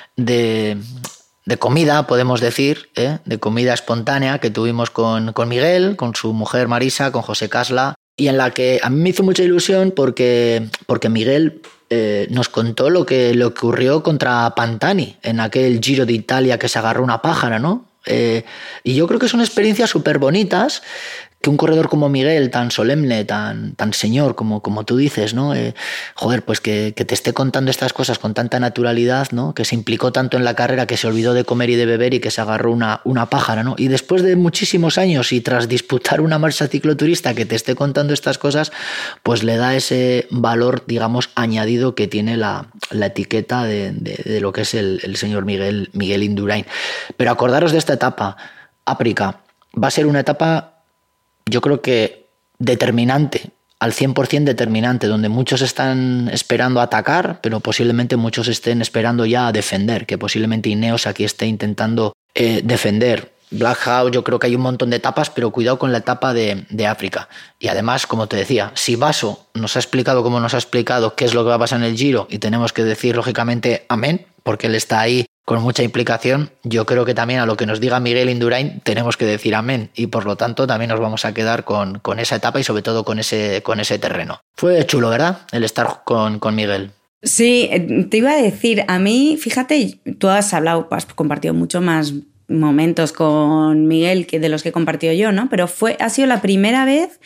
de comida, podemos decir, de comida espontánea que tuvimos con Miguel, con su mujer Marisa, con José Casla, y en la que a mí me hizo mucha ilusión porque Miguel nos contó lo que ocurrió contra Pantani en aquel Giro de Italia que se agarró una pájara, ¿no? Y yo creo que son experiencias súper bonitas que un corredor como Miguel, tan solemne, tan señor, como tú dices, ¿no? Pues que te esté contando estas cosas con tanta naturalidad, ¿no? Que se implicó tanto en la carrera que se olvidó de comer y de beber y que se agarró una pájara, ¿no? Y después de muchísimos años y tras disputar una marcha cicloturista que te esté contando estas cosas, pues le da ese valor, digamos, añadido que tiene la etiqueta de lo que es el señor Miguel Indurain. Pero acordaros de esta etapa, África. Va a ser una etapa, yo creo que determinante, al 100% determinante, donde muchos están esperando atacar, pero posiblemente muchos estén esperando ya a defender, que posiblemente Ineos aquí esté intentando defender. Black Hawk, yo creo que hay un montón de etapas, pero cuidado con la etapa de África. Y además, como te decía, si Basso nos ha explicado como nos ha explicado qué es lo que va a pasar en el Giro y tenemos que decir lógicamente amén, porque él está ahí con mucha implicación, yo creo que también a lo que nos diga Miguel Indurain tenemos que decir amén y por lo tanto también nos vamos a quedar con esa etapa y sobre todo con ese terreno. Fue chulo, ¿verdad? El estar con Miguel. Sí, te iba a decir, a mí, fíjate, tú has compartido mucho más momentos con Miguel que de los que he compartido yo, ¿no? Pero ha sido la primera vez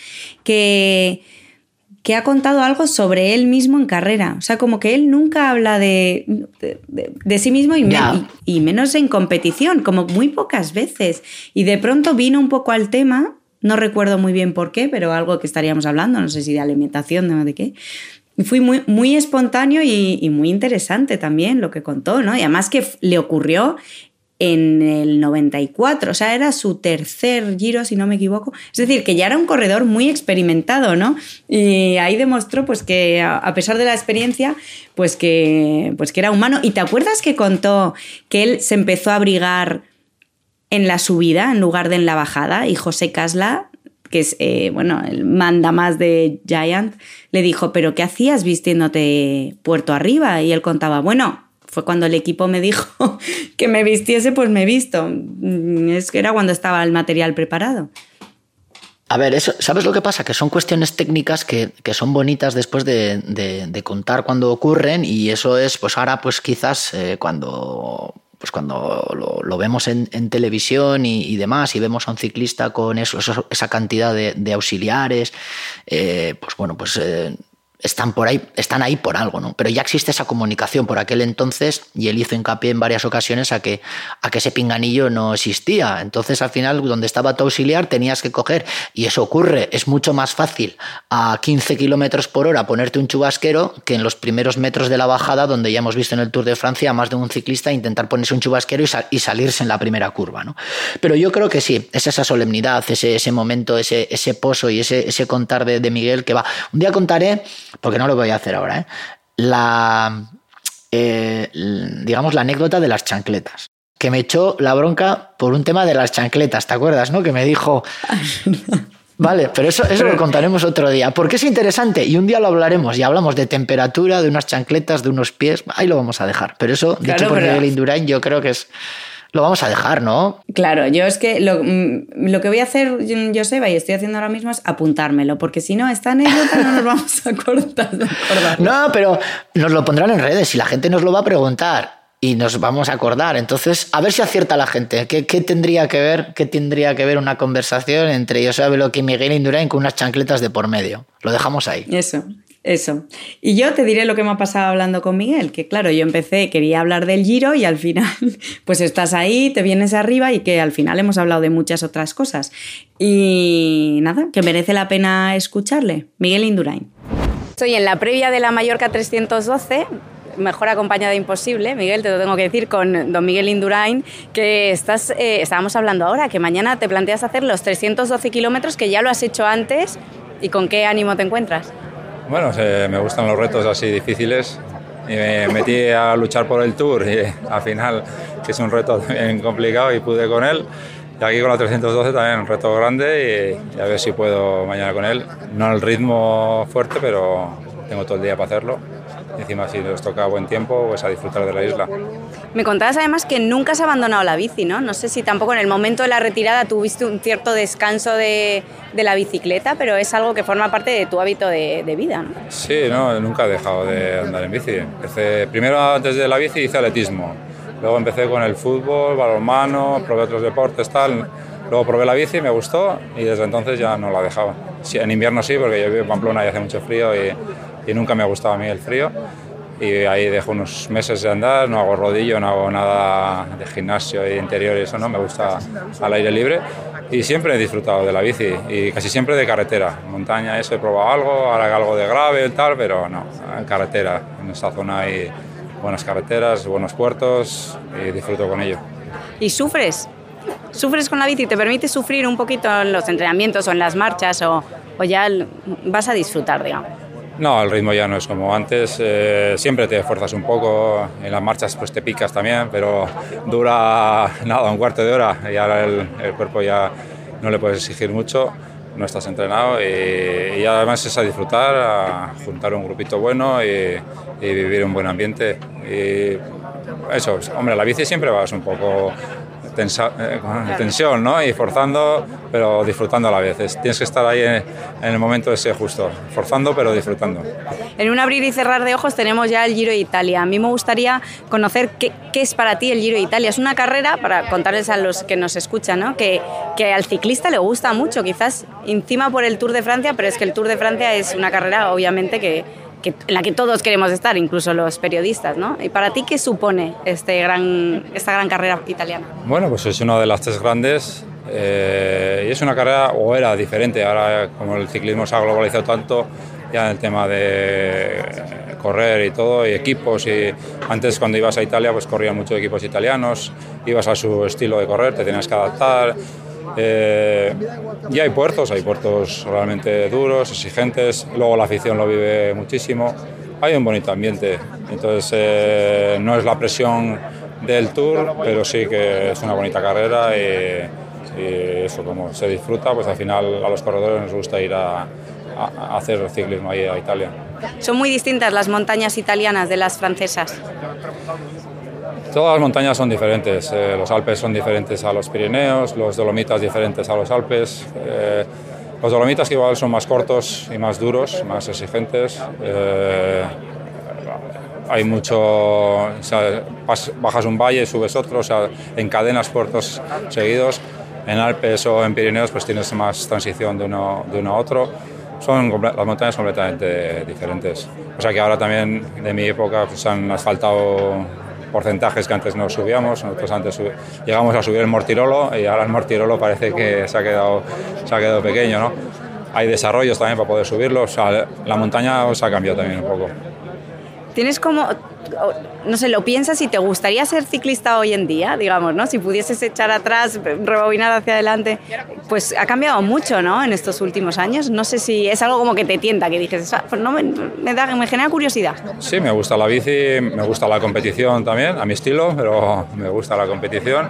que ha contado algo sobre él mismo en carrera. O sea, como que él nunca habla de sí mismo y menos en competición, como muy pocas veces. Y de pronto vino un poco al tema, no recuerdo muy bien por qué, pero algo que estaríamos hablando, no sé si de alimentación o de qué. Y fue muy, muy espontáneo y muy interesante también lo que contó, ¿no? Y además que le ocurrió en el 94, o sea, era su tercer Giro, si no me equivoco. Es decir, que ya era un corredor muy experimentado, ¿no? Y ahí demostró pues que a pesar de la experiencia, pues que era humano. ¿Y te acuerdas que contó que él se empezó a abrigar en la subida en lugar de en la bajada? Y José Casla, que es el manda más de Giant, le dijo, ¿pero qué hacías vistiéndote puerto arriba? Y él contaba, fue cuando el equipo me dijo que me vistiese, pues me he visto. Es que era cuando estaba el material preparado. A ver, eso, ¿sabes lo que pasa? Que son cuestiones técnicas que son bonitas después de contar cuando ocurren y eso es, pues ahora pues quizás cuando lo vemos en televisión y demás y vemos a un ciclista con esa cantidad de auxiliares, están ahí por algo, ¿no? Pero ya existe esa comunicación por aquel entonces y él hizo hincapié en varias ocasiones a que ese pinganillo no existía. Entonces, al final, donde estaba tu auxiliar tenías que coger, y eso ocurre, es mucho más fácil a 15 kilómetros por hora ponerte un chubasquero que en los primeros metros de la bajada, donde ya hemos visto en el Tour de Francia a más de un ciclista intentar ponerse un chubasquero y salirse en la primera curva, ¿no? Pero yo creo que sí, es esa solemnidad, ese momento, ese pozo y ese contar de Miguel que va. Un día contaré, porque no lo voy a hacer ahora, digamos la anécdota de las chancletas. que me echó la bronca por un tema de las chancletas, ¿te acuerdas, no? Que me dijo... Vale, pero eso lo contaremos otro día, porque es interesante y un día lo hablaremos y hablamos de temperatura, de unas chancletas, de unos pies, ahí lo vamos a dejar. Pero eso, claro, dicho por Miguel Indurain, yo creo que es... Lo vamos a dejar, ¿no? Claro, yo es que lo que voy a hacer, Joseba, y estoy haciendo ahora mismo es apuntármelo, porque si no, esta anécdota no nos vamos a acordar. No, pero nos lo pondrán en redes y la gente nos lo va a preguntar. Y nos vamos a acordar. Entonces, a ver si acierta la gente. ¿Qué tendría que ver una conversación entre Joseba Beloki y Miguel Indurain con unas chancletas de por medio? Lo dejamos ahí. Eso. Y yo te diré lo que me ha pasado hablando con Miguel, que claro, yo quería hablar del Giro y al final pues estás ahí, te vienes arriba y que al final hemos hablado de muchas otras cosas. Y nada, que merece la pena escucharle. Miguel Indurain. Estoy en la previa de la Mallorca 312, mejor acompañada imposible, Miguel, te lo tengo que decir, con don Miguel Indurain, que estábamos hablando ahora, que mañana te planteas hacer los 312 kilómetros, que ya lo has hecho antes, ¿y con qué ánimo te encuentras? Bueno, me gustan los retos así difíciles y me metí a luchar por el Tour y al final, que es un reto bien complicado, y pude con él. Y aquí con la 312 también un reto grande y a ver si puedo mañana con él. No al ritmo fuerte, pero tengo todo el día para hacerlo. Y encima, si nos toca buen tiempo, pues a disfrutar de la isla. Me contabas además que nunca has abandonado la bici, ¿no? No sé si tampoco en el momento de la retirada tuviste un cierto descanso de la bicicleta, pero es algo que forma parte de tu hábito de vida, ¿no? Sí, no, nunca he dejado de andar en bici. Primero, antes de la bici, hice atletismo. Luego empecé con el fútbol, balonmano, probé otros deportes, tal. Luego probé la bici, me gustó y desde entonces ya no la dejaba. Sí, en invierno sí, porque yo vivo en Pamplona y hace mucho frío y nunca me ha gustado a mí el frío. Y ahí dejo unos meses de andar, no hago rodillo, no hago nada de gimnasio e interior y eso, no, me gusta al aire libre. Y siempre he disfrutado de la bici y casi siempre de carretera. Montaña, eso, he probado algo, ahora algo de gravel, tal, pero no, en carretera. En esta zona hay buenas carreteras, buenos puertos y disfruto con ello. ¿Y sufres? ¿Sufres con la bici? ¿Te permite sufrir un poquito en los entrenamientos o en las marchas o ya vas a disfrutar, digamos? No, el ritmo ya no es como antes. Siempre te esfuerzas un poco, en las marchas pues te picas también, pero dura nada, un cuarto de hora y ahora el cuerpo ya no le puedes exigir mucho, no estás entrenado y además es a disfrutar, a juntar un grupito bueno y vivir un buen ambiente. Y eso, hombre, la bici siempre vas un poco con tensión, ¿no? Y forzando, pero disfrutando a la vez. Tienes que estar ahí en el momento ese justo, forzando pero disfrutando. En un abrir y cerrar de ojos tenemos ya el Giro de Italia. A mí me gustaría conocer qué es para ti el Giro de Italia. Es una carrera, para contarles a los que nos escuchan, ¿no? que al ciclista le gusta mucho, quizás encima por el Tour de Francia, pero es que el Tour de Francia es una carrera obviamente en la que todos queremos estar, incluso los periodistas, ¿no? ¿Y para ti qué supone esta gran carrera italiana? Bueno, pues es una de las tres grandes y es una carrera, o era diferente, ahora como el ciclismo se ha globalizado tanto, ya en el tema de correr y todo, y equipos, y antes cuando ibas a Italia pues corrían muchos equipos italianos, ibas a su estilo de correr, te tenías que adaptar. Y hay puertos realmente duros, exigentes, luego la afición lo vive muchísimo, hay un bonito ambiente, entonces no es la presión del Tour, pero sí que es una bonita carrera y eso, como se disfruta, pues al final a los corredores nos gusta ir a hacer ciclismo ahí a Italia. ¿Son muy distintas las montañas italianas de las francesas? Todas las montañas son diferentes, los Alpes son diferentes a los Pirineos, los Dolomitas diferentes a los Alpes. Los Dolomitas igual son más cortos y más duros, más exigentes. Hay mucho, o sea, bajas un valle, subes otro, o sea, encadenas puertos seguidos. En Alpes o en Pirineos pues tienes más transición de uno a otro. Son las montañas completamente diferentes. O sea que ahora también, de mi época, pues han asfaltado porcentajes que antes no subíamos. Nosotros antes llegamos a subir el Mortirolo y ahora el Mortirolo parece que se ha quedado pequeño, ¿no? Hay desarrollos también para poder subirlo, o sea, la montaña os ha cambiado también un poco. Tienes como no sé, lo piensas y te gustaría ser ciclista hoy en día, digamos, ¿no? Si pudieses echar atrás, rebobinar hacia adelante, pues ha cambiado mucho, ¿no? En estos últimos años. No sé si es algo como que te tienta, que dices, pues no, me genera curiosidad. Sí, me gusta la bici, me gusta la competición también, a mi estilo, pero me gusta la competición.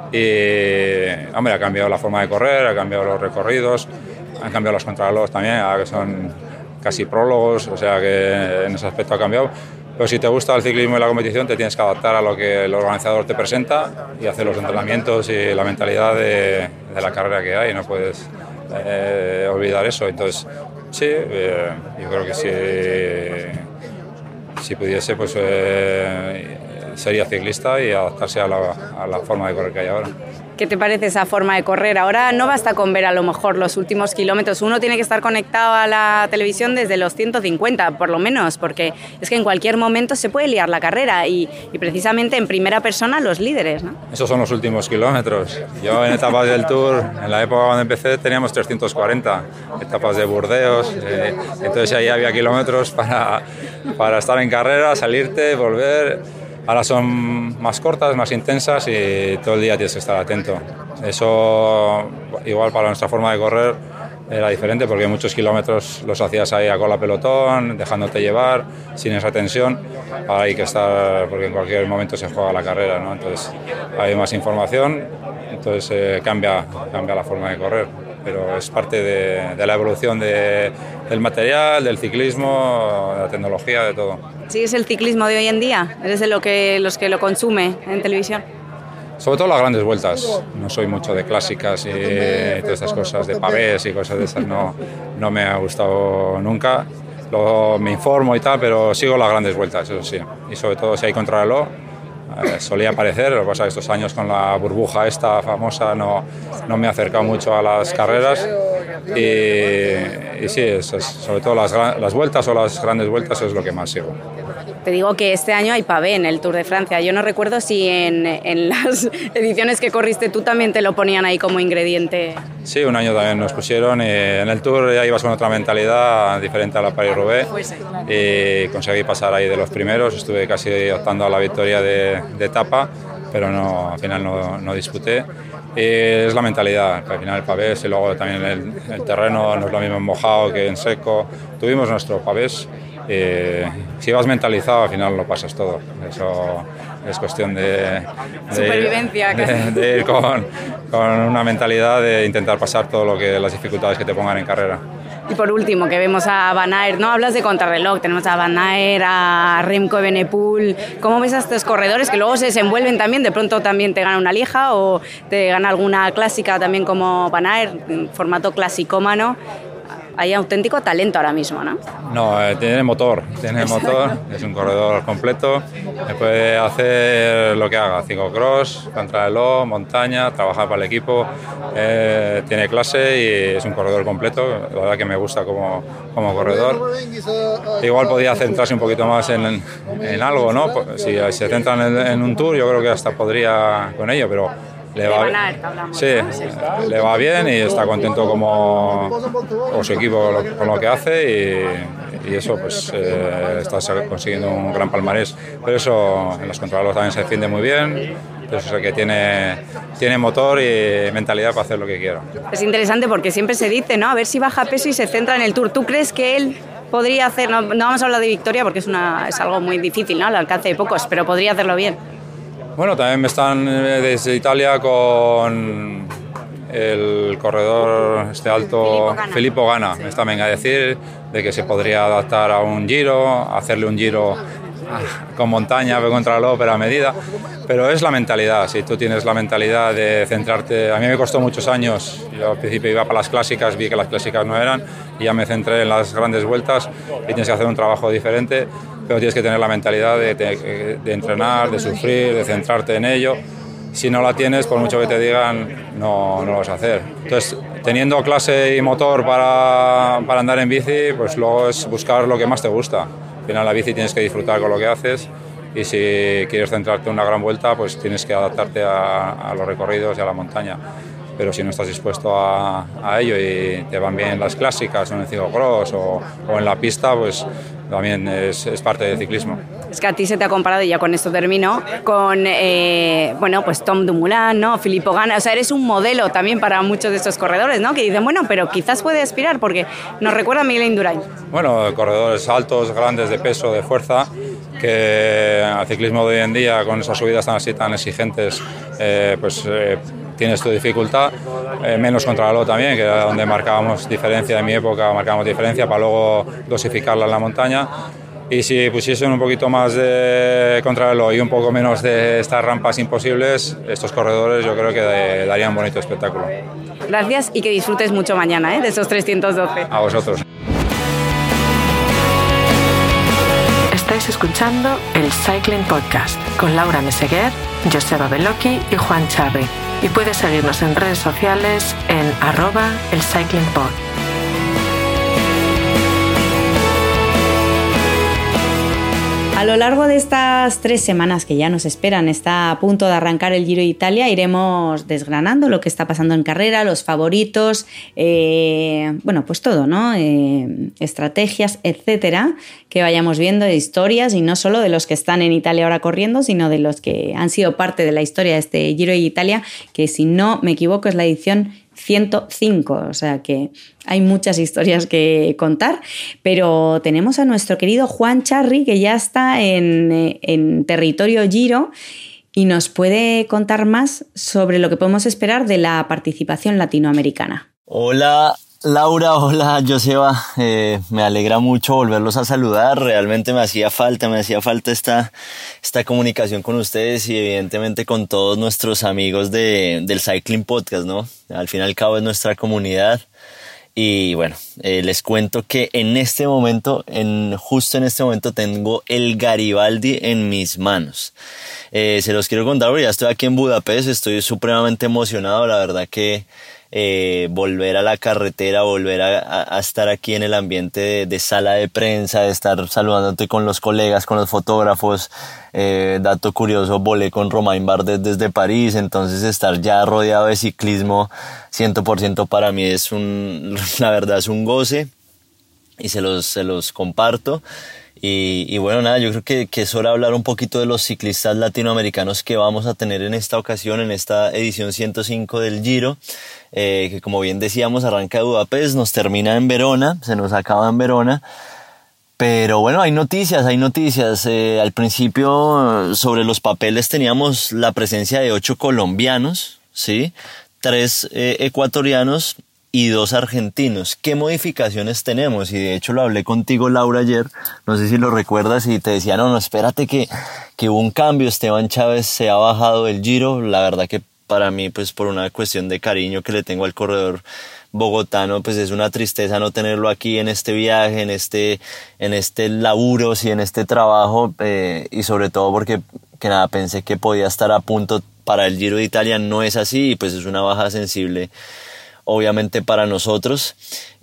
Y, hombre, ha cambiado la forma de correr, ha cambiado los recorridos, han cambiado los contrarreloj también, ahora que son casi prólogos, o sea que en ese aspecto ha cambiado. Pero si te gusta el ciclismo y la competición, te tienes que adaptar a lo que el organizador te presenta y hacer los entrenamientos y la mentalidad de la carrera que hay. No puedes olvidar eso. Entonces, sí, yo creo que si pudiese, pues sería ciclista y adaptarse a la forma de correr que hay ahora. ¿Qué te parece esa forma de correr? Ahora no basta con ver a lo mejor los últimos kilómetros, uno tiene que estar conectado a la televisión desde los 150 por lo menos, porque es que en cualquier momento se puede liar la carrera y precisamente en primera persona los líderes, ¿no? Esos son los últimos kilómetros. Yo en etapas del Tour, en la época cuando empecé, teníamos 340 etapas de Burdeos, entonces ahí había kilómetros para estar en carrera, salirte, volver. Ahora son más cortas, más intensas y todo el día tienes que estar atento. Eso, igual para nuestra forma de correr, era diferente porque muchos kilómetros los hacías ahí a cola pelotón, dejándote llevar, sin esa tensión. Ahora hay que estar, porque en cualquier momento se juega la carrera, ¿no? Entonces hay más información, entonces cambia la forma de correr. Pero es parte de la evolución del material, del ciclismo, de la tecnología, de todo. ¿Sí es el ciclismo de hoy en día? ¿Eres de los que lo consume en televisión? Sobre todo las grandes vueltas. No soy mucho de clásicas y todas estas cosas, de pavés y cosas de esas, no me ha gustado nunca. Me informo y tal, pero sigo las grandes vueltas, eso sí. Y sobre todo si hay contrarreloj, solía aparecer, lo que pasa es que estos años con la burbuja esta famosa no me he acercado mucho a las carreras y sí, sobre todo las vueltas o las grandes vueltas es lo que más sigo. Te digo que este año hay pavé en el Tour de Francia. Yo no recuerdo si en las ediciones que corriste tú también te lo ponían ahí como ingrediente. Sí, un año también nos pusieron y en el Tour ya ibas con otra mentalidad diferente a la Paris-Roubaix y conseguí pasar ahí de los primeros. Estuve casi optando a la victoria de etapa, pero al final no disputé. Y es la mentalidad, al final el pavés y luego también el terreno no es lo mismo en mojado que en seco. Tuvimos nuestro pavés. Si vas mentalizado al final lo pasas todo. Eso es cuestión de supervivencia, de ir con una mentalidad de intentar pasar todo las dificultades que te pongan en carrera. Y por último, que vemos a Van Aert, ¿no? Hablas de contrarreloj, tenemos a Van Aert, a Remco Evenepoel. ¿Cómo ves a estos corredores que luego se desenvuelven también? De pronto también te gana una Lieja o te gana alguna clásica también como Van Aert, en formato clasicómano. Hay auténtico talento ahora mismo, ¿no? No, tiene motor, es un corredor completo, puede hacer lo que haga, ciclocross, contrarreloj, montaña, trabajar para el equipo, tiene clase y es un corredor completo, la verdad que me gusta como corredor. Igual podía centrarse un poquito más en algo, ¿no? Si se centra en un Tour, yo creo que hasta podría con ello, pero le va bien y está contento con su equipo con lo que hace y eso pues está consiguiendo un gran palmarés. Pero eso en los contrarreloj también se defiende muy bien, entonces o sea que tiene motor y mentalidad para hacer lo que quiera. Es interesante porque siempre se dice, ¿no? A ver si baja peso y se centra en el Tour. ¿Tú crees que él podría hacer, no vamos a hablar de victoria porque es algo muy difícil, ¿no? Al alcance de pocos, pero podría hacerlo bien? Bueno, también me están desde Italia con el corredor alto Filippo Ganna. Me está a decir de que se podría adaptar a un Giro, hacerle un Giro con montaña, contrarreloj, pero a medida. Pero es la mentalidad, si tú tienes la mentalidad de centrarte. A mí me costó muchos años, yo al principio iba para las clásicas, vi que las clásicas no eran y ya me centré en las grandes vueltas y tienes que hacer un trabajo diferente, pero tienes que tener la mentalidad de entrenar, de sufrir, de centrarte en ello. Si no la tienes, por mucho que te digan, no lo vas a hacer. Entonces, teniendo clase y motor para andar en bici, pues luego es buscar lo que más te gusta. Al final la bici tienes que disfrutar con lo que haces y si quieres centrarte en una gran vuelta, pues tienes que adaptarte a los recorridos y a la montaña. Pero si no estás dispuesto a ello y te van bien las clásicas o en el ciclocross o en la pista, pues también es parte del ciclismo. es que a ti se te ha comparado, y ya con esto termino, con pues Tom Dumoulin, ¿no? Filippo Ganna, o sea, eres un modelo también para muchos de estos corredores, ¿no? Que dicen, bueno, pero quizás puede aspirar, porque nos recuerda a Miguel Indurain. Bueno, corredores altos, grandes, de peso, de fuerza, que al ciclismo de hoy en día, con esas subidas tan exigentes, tienes tu dificultad, menos contrarreloj también, que era donde marcábamos diferencia, en mi época marcábamos diferencia para luego dosificarla en la montaña. Y si pusiesen un poquito más de contrarreloj y un poco menos de estas rampas imposibles, estos corredores yo creo que darían un bonito espectáculo. Gracias y que disfrutes mucho mañana, de esos 312. A vosotros. Estáis escuchando el Cycling Podcast con Laura Meseguer, Joseba Bellocchi y Juan Charri. Y puedes seguirnos en redes sociales en @elcyclingpod. A lo largo de estas 3 semanas que ya nos esperan, está a punto de arrancar el Giro de Italia, iremos desgranando lo que está pasando en carrera, los favoritos, pues todo, ¿no? Estrategias, etcétera, que vayamos viendo, de historias, y no solo de los que están en Italia ahora corriendo, sino de los que han sido parte de la historia de este Giro de Italia, que si no me equivoco es la edición 105, o sea que hay muchas historias que contar, pero tenemos a nuestro querido Juan Charri, que ya está en territorio Giro y nos puede contar más sobre lo que podemos esperar de la participación latinoamericana. Hola Laura, hola Joseba, me alegra mucho volverlos a saludar, realmente me hacía falta esta comunicación con ustedes y evidentemente con todos nuestros amigos del Cycling Podcast, ¿no? Al fin y al cabo es nuestra comunidad y bueno, les cuento que justo en este momento tengo el Garibaldi en mis manos. Se los quiero contar porque ya estoy aquí en Budapest, estoy supremamente emocionado, la verdad que volver a la carretera, volver a estar aquí en el ambiente de sala de prensa, de estar saludándote con los colegas, con los fotógrafos. Dato curioso, volé con Romain Bardet desde París, entonces estar ya rodeado de ciclismo 100% para mí la verdad es un goce y se los comparto. Y bueno, nada, yo creo que es hora de hablar un poquito de los ciclistas latinoamericanos que vamos a tener en esta ocasión, en esta edición 105 del Giro, que como bien decíamos arranca de Budapest, nos termina en Verona, se nos acaba en Verona, pero bueno, hay noticias. Al principio sobre los papeles teníamos la presencia de 8 colombianos, ¿sí? 3 ecuatorianos y 2 argentinos. ¿Qué modificaciones tenemos? Y de hecho lo hablé contigo, Laura, ayer, no sé si lo recuerdas, y te decía, no, espérate que hubo un cambio, Esteban Chávez se ha bajado del Giro, la verdad que para mí, pues por una cuestión de cariño que le tengo al corredor bogotano, pues es una tristeza no tenerlo aquí en este viaje, en este laburo, sí, en este trabajo, y sobre todo porque pensé que podía estar a punto para el Giro de Italia, no es así, y pues es una baja sensible obviamente para nosotros,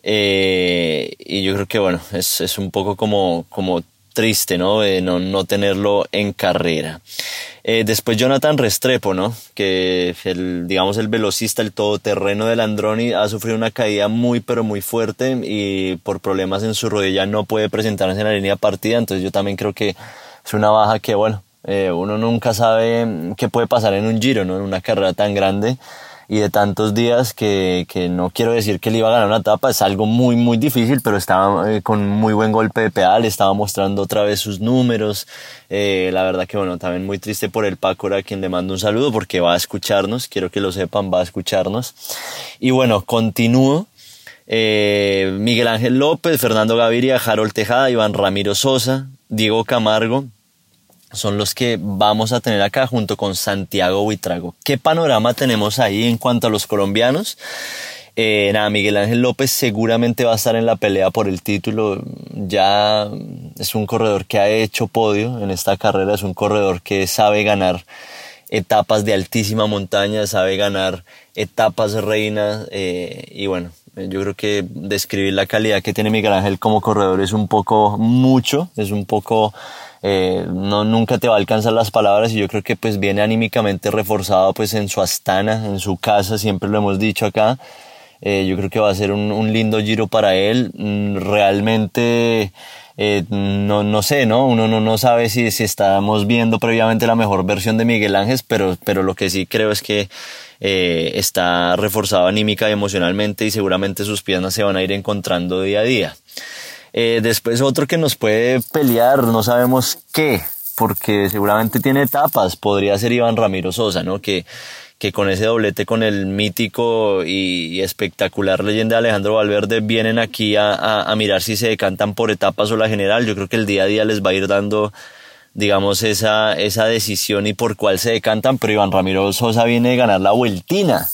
y yo creo que bueno, es un poco como triste, ¿no? No tenerlo en carrera. Después Jonathan Restrepo, ¿no? Que el velocista, el todoterreno del Androni, ha sufrido una caída muy pero muy fuerte y por problemas en su rodilla no puede presentarse en la línea de partida, entonces yo también creo que es una baja que bueno, uno nunca sabe qué puede pasar en un Giro, ¿no? En una carrera tan grande y de tantos días que no quiero decir que él iba a ganar una etapa, es algo muy muy difícil, pero estaba con muy buen golpe de pedal, estaba mostrando otra vez sus números, la verdad que bueno, también muy triste por el Pácora, a quien le mando un saludo porque va a escucharnos, quiero que lo sepan, va a escucharnos. Y bueno, continúo. Miguel Ángel López, Fernando Gaviria, Harold Tejada, Iván Ramiro Sosa, Diego Camargo, son los que vamos a tener acá junto con Santiago Buitrago. ¿Qué panorama tenemos ahí en cuanto a los colombianos? Miguel Ángel López seguramente va a estar en la pelea por el título, ya es un corredor que ha hecho podio en esta carrera, es un corredor que sabe ganar etapas de altísima montaña, sabe ganar etapas reinas, y bueno, yo creo que describir la calidad que tiene Miguel Ángel como corredor es un poco mucho, nunca te va a alcanzar las palabras, y yo creo que pues viene anímicamente reforzado pues en su Astana, en su casa, siempre lo hemos dicho acá. Yo creo que va a ser un lindo Giro para él. Realmente no sé, ¿no? Uno no sabe si estamos viendo previamente la mejor versión de Miguel Ángel, pero lo que sí creo es que está reforzado anímica y emocionalmente, y seguramente sus piernas se van a ir encontrando día a día. Después otro que nos puede pelear, no sabemos qué, porque seguramente tiene etapas, podría ser Iván Ramiro Sosa, ¿no? Que con ese doblete con el mítico y espectacular leyenda Alejandro Valverde vienen aquí a mirar si se decantan por etapas o la general. Yo creo que el día a día les va a ir dando, digamos, esa decisión y por cuál se decantan, pero Iván Ramiro Sosa viene de ganar la Vueltina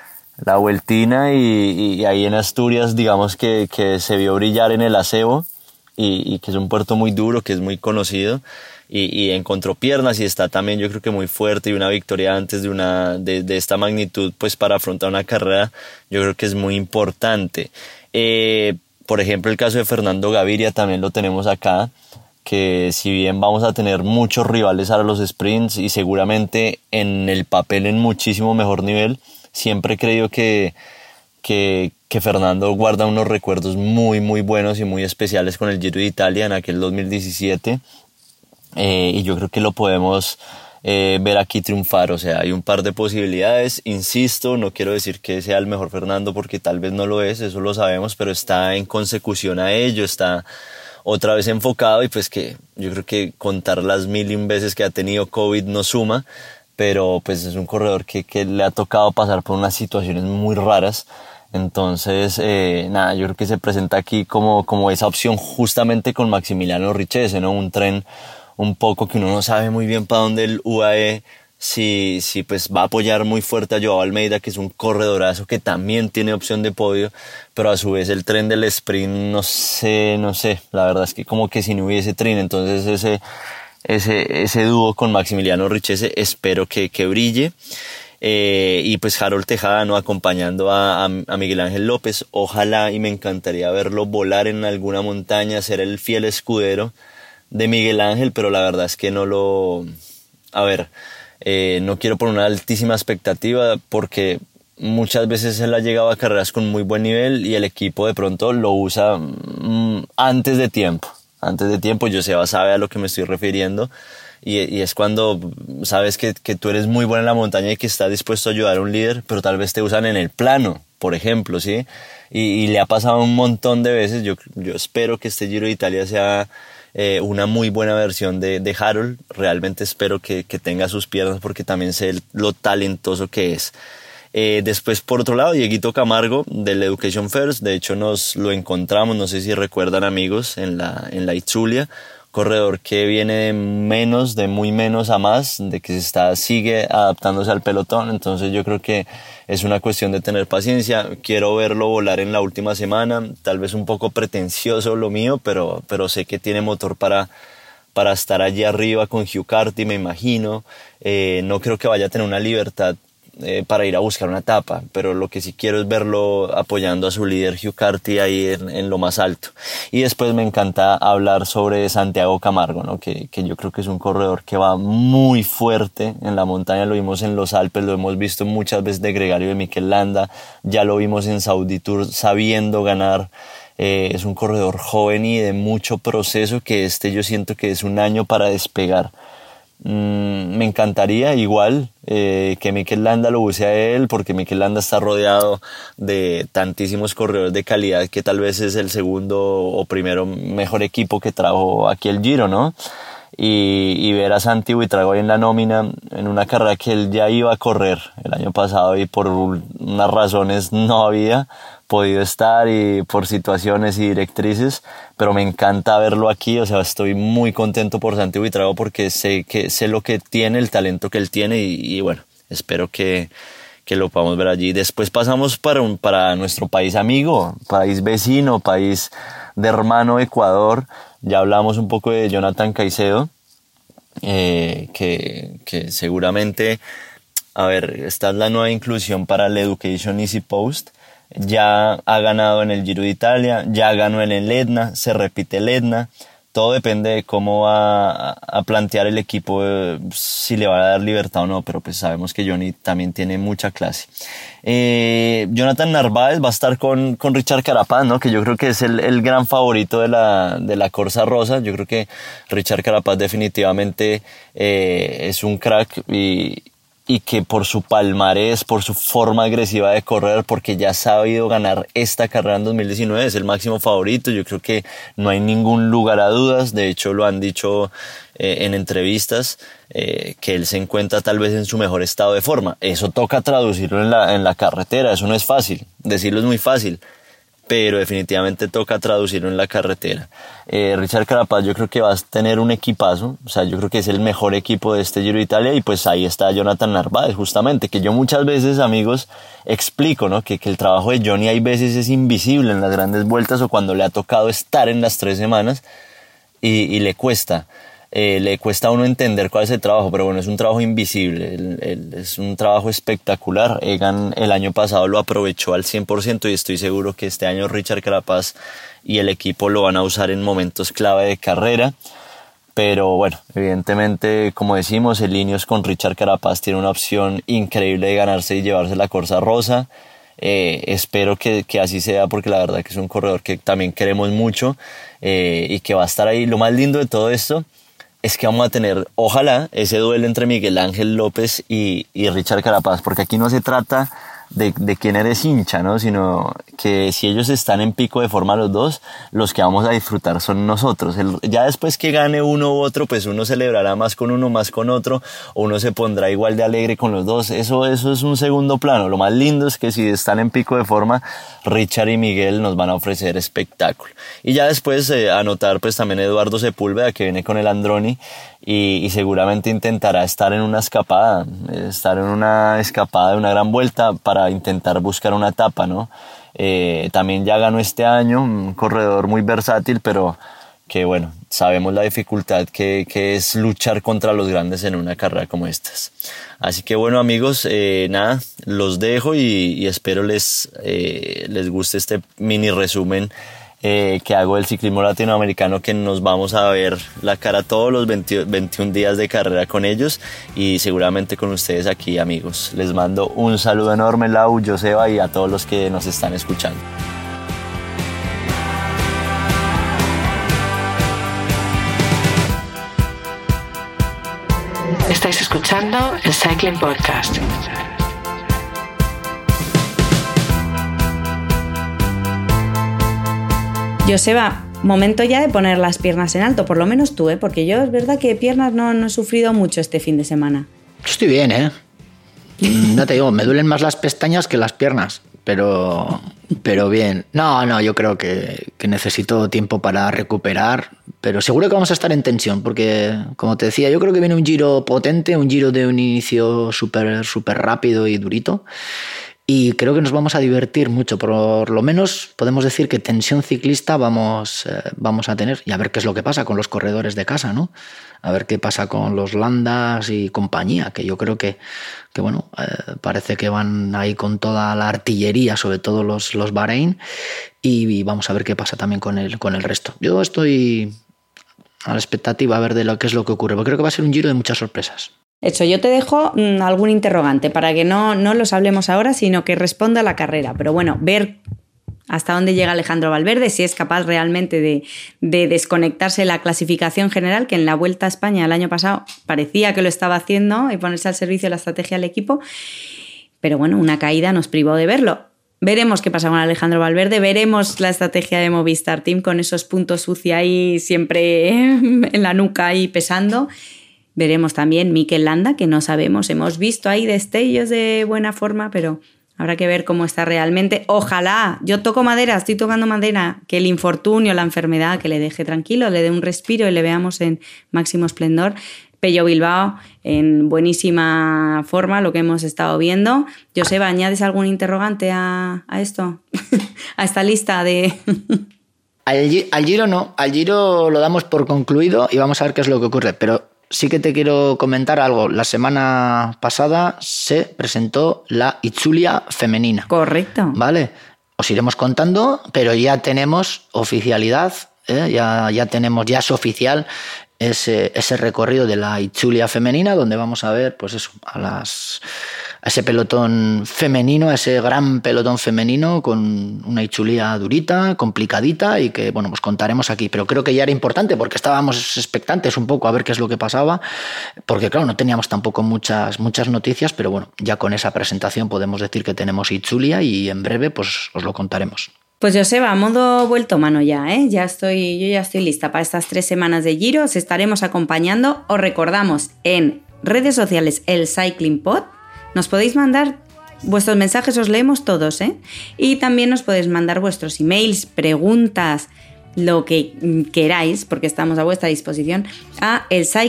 y ahí en Asturias, digamos que se vio brillar en el acebo y que es un puerto muy duro, que es muy conocido. Y encontró piernas y está también, yo creo que muy fuerte, y una victoria antes de esta magnitud, pues para afrontar una carrera, yo creo que es muy importante. Por ejemplo, el caso de Fernando Gaviria también lo tenemos acá, que si bien vamos a tener muchos rivales a los sprints y seguramente en el papel en muchísimo mejor nivel, siempre he creído que Fernando guarda unos recuerdos muy muy buenos y muy especiales con el Giro de Italia en aquel 2017. Y yo creo que lo podemos ver aquí triunfar. O sea, hay un par de posibilidades, insisto, no quiero decir que sea el mejor Fernando porque tal vez no lo es, eso lo sabemos, pero está en consecución a ello, está otra vez enfocado, y pues que yo creo que contar las 1000 veces que ha tenido COVID no suma, pero pues es un corredor que le ha tocado pasar por unas situaciones muy raras. Entonces, nada, yo creo que se presenta aquí como esa opción justamente con Maximiliano Richese, ¿no? Un tren un poco que uno no sabe muy bien para dónde el UAE si pues va a apoyar muy fuerte a Joao Almeida, que es un corredorazo que también tiene opción de podio, pero a su vez el tren del sprint no sé, la verdad es que como que si no hubiese tren, entonces ese dúo con Maximiliano Richese espero que brille. Y pues Harold Tejada, ¿no? Acompañando a Miguel Ángel López, ojalá, y me encantaría verlo volar en alguna montaña, ser el fiel escudero de Miguel Ángel, pero la verdad es que no quiero poner una altísima expectativa porque muchas veces él ha llegado a carreras con muy buen nivel y el equipo de pronto lo usa antes de tiempo. Joseba sabe a lo que me estoy refiriendo, y es cuando sabes que tú eres muy bueno en la montaña y que estás dispuesto a ayudar a un líder, pero tal vez te usan en el plano, por ejemplo, ¿sí? Y le ha pasado un montón de veces. Yo espero que este Giro de Italia sea una muy buena versión de Harold. Realmente espero que tenga sus piernas porque también sé lo talentoso que es. Después, por otro lado, Dieguito Camargo del Education First, de hecho nos lo encontramos, no sé si recuerdan, amigos, en la Itzulia, corredor que viene de muy menos a más, de que sigue adaptándose al pelotón. Entonces yo creo que es una cuestión de tener paciencia. Quiero verlo volar en la última semana, tal vez un poco pretencioso lo mío, pero sé que tiene motor para estar allí arriba con Hugh Carty, me imagino. No creo que vaya a tener una libertad para ir a buscar una etapa, pero lo que sí quiero es verlo apoyando a su líder Hugh Carty ahí en lo más alto. Y después me encanta hablar sobre Santiago Camargo, ¿no? Que yo creo que es un corredor que va muy fuerte en la montaña, lo vimos en los Alpes, lo hemos visto muchas veces de gregario de Mikel Landa, ya lo vimos en Saudi Tour sabiendo ganar. Es un corredor joven y de mucho proceso, que yo siento que es un año para despegar. Me encantaría igual que Mikel Landa lo use a él, porque Mikel Landa está rodeado de tantísimos corredores de calidad que tal vez es el segundo o primero mejor equipo que trajo aquí el Giro, ¿no? Y ver a Santi Buitrago ahí en la nómina en una carrera que él ya iba a correr el año pasado y por unas razones no había podido estar, y por situaciones y directrices, pero me encanta verlo aquí. O sea, estoy muy contento por Santi Buitrago porque sé lo que tiene, el talento que él tiene, y bueno, espero que lo podamos ver allí. Después pasamos para nuestro país amigo, país vecino, país de hermano Ecuador. Ya hablamos un poco de Jonathan Caicedo, que seguramente, esta es la nueva inclusión para el Education Easy Post. Ya ha ganado en el Giro de Italia, ya ganó en el Etna, se repite el Etna, todo depende de cómo va a plantear el equipo, si le va a dar libertad o no, pero pues sabemos que Johnny también tiene mucha clase. Jonathan Narváez va a estar con Richard Carapaz, ¿no? Que yo creo que es el gran favorito de la Corsa Rosa. Yo creo que Richard Carapaz definitivamente es un crack y que por su palmarés, por su forma agresiva de correr, porque ya ha sabido ganar esta carrera en 2019, es el máximo favorito. Yo creo que no hay ningún lugar a dudas. De hecho, lo han dicho en entrevistas, que él se encuentra tal vez en su mejor estado de forma. Eso toca traducirlo en la carretera. Eso no es fácil. Decirlo es muy fácil, pero definitivamente toca traducirlo en la carretera. Richard Carapaz yo creo que va a tener un equipazo, o sea, yo creo que es el mejor equipo de este Giro de Italia, y pues ahí está Jonathan Narváez, justamente, que yo muchas veces, amigos, explico, ¿no? que el trabajo de Johnny hay veces es invisible en las grandes vueltas o cuando le ha tocado estar en las 3 semanas y le cuesta. Le cuesta a uno entender cuál es el trabajo, pero bueno, es un trabajo invisible, es un trabajo espectacular. Egan el año pasado lo aprovechó al 100% y estoy seguro que este año Richard Carapaz y el equipo lo van a usar en momentos clave de carrera. Pero bueno, evidentemente, como decimos, el Ineos con Richard Carapaz tiene una opción increíble de ganarse y llevarse la Corsa Rosa. Espero que así sea, porque la verdad que es un corredor que también queremos mucho, y que va a estar ahí. Lo más lindo de todo esto es que vamos a tener, ojalá, ese duelo entre Miguel Ángel López y Richard Carapaz, porque aquí no se trata de quién eres hincha, ¿no? Sino que si ellos están en pico de forma los dos, los que vamos a disfrutar son nosotros. Ya después que gane uno u otro, pues uno celebrará más con uno, más con otro, o uno se pondrá igual de alegre con los dos. Eso es un segundo plano. Lo más lindo es que si están en pico de forma, Richard y Miguel nos van a ofrecer espectáculo. Y ya después anotar pues también Eduardo Sepúlveda, que viene con el Androni, y seguramente intentará estar en una escapada de una gran vuelta para intentar buscar una etapa, ¿no? También ya ganó este año, un corredor muy versátil, pero que bueno, sabemos la dificultad que es luchar contra los grandes en una carrera como estas. Así que bueno, amigos, nada, los dejo y espero les guste este mini resumen que hago del ciclismo latinoamericano, que nos vamos a ver la cara todos los 21 días de carrera con ellos y seguramente con ustedes aquí, amigos. Les mando un saludo enorme, Lau, Joseba, y a todos los que nos están escuchando. Estáis escuchando el Cycling Podcast. Joseba, momento ya de poner las piernas en alto, por lo menos tú, porque yo es verdad que piernas no he sufrido mucho este fin de semana. Estoy bien, No te digo, me duelen más las pestañas que las piernas, pero bien. No, yo creo que necesito tiempo para recuperar, pero seguro que vamos a estar en tensión, porque, como te decía, yo creo que viene un Giro potente, un Giro de un inicio súper rápido y durito. Y creo que nos vamos a divertir mucho, por lo menos podemos decir que tensión ciclista vamos a tener, y a ver qué es lo que pasa con los corredores de casa, ¿no? A ver qué pasa con los Landas y compañía, que yo creo que bueno, parece que van ahí con toda la artillería, sobre todo los Bahrein, y vamos a ver qué pasa también con el resto. Yo estoy a la expectativa a ver de qué es lo que ocurre, porque creo que va a ser un Giro de muchas sorpresas. Hecho, yo te dejo algún interrogante para que no los hablemos ahora, sino que responda a la carrera. Pero bueno, ver hasta dónde llega Alejandro Valverde, si es capaz realmente de desconectarse de la clasificación general, que en la Vuelta a España el año pasado parecía que lo estaba haciendo, y ponerse al servicio de la estrategia del equipo. Pero bueno, una caída nos privó de verlo. Veremos qué pasa con Alejandro Valverde, veremos la estrategia de Movistar Team con esos puntos UCI ahí siempre en la nuca ahí pesando. Veremos también Mikel Landa, que no sabemos, hemos visto ahí destellos de buena forma, pero habrá que ver cómo está realmente. Ojalá, yo toco madera, estoy tocando madera, que el infortunio, la enfermedad, que le deje tranquilo, le dé un respiro y le veamos en máximo esplendor. Pello Bilbao en buenísima forma, lo que hemos estado viendo. Joseba, ¿añades algún interrogante a esto? A esta lista de... Al Giro no, al Giro lo damos por concluido y vamos a ver qué es lo que ocurre, pero sí que te quiero comentar algo. La semana pasada se presentó la Itzulia femenina. Correcto. Vale, os iremos contando, pero ya tenemos oficialidad ya tenemos, ya es oficial ese recorrido de la Itzulia femenina, donde vamos a ver pues eso, a ese pelotón femenino, a ese gran pelotón femenino con una Itzulia durita, complicadita, y que bueno, pues contaremos aquí. Pero creo que ya era importante porque estábamos expectantes un poco a ver qué es lo que pasaba, porque claro, no teníamos tampoco muchas noticias, pero bueno, ya con esa presentación podemos decir que tenemos Itzulia y en breve pues os lo contaremos. Pues Joseba, a modo vuelto mano ya, ¿eh? Yo ya estoy lista para estas 3 semanas de Giro, os estaremos acompañando. Os recordamos en redes sociales el Cycling Pod, nos podéis mandar vuestros mensajes, os leemos todos, ¿eh? Y también nos podéis mandar vuestros emails, preguntas, lo que queráis, porque estamos a vuestra disposición, a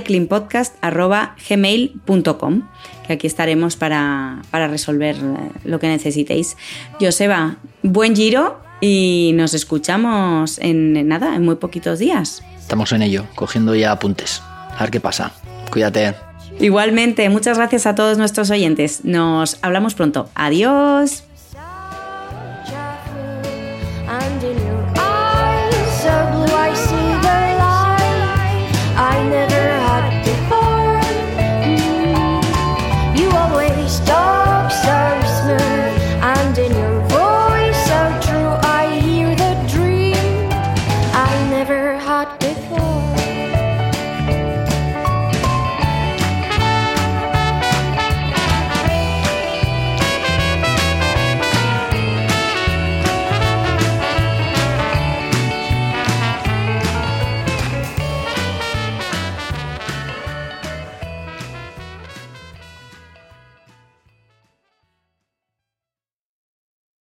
elcyclingpodcast@gmail.com, que aquí estaremos para resolver lo que necesitéis. Joseba, buen Giro y nos escuchamos en muy poquitos días. Estamos en ello, cogiendo ya apuntes. A ver qué pasa. Cuídate. Igualmente, muchas gracias a todos nuestros oyentes. Nos hablamos pronto. Adiós.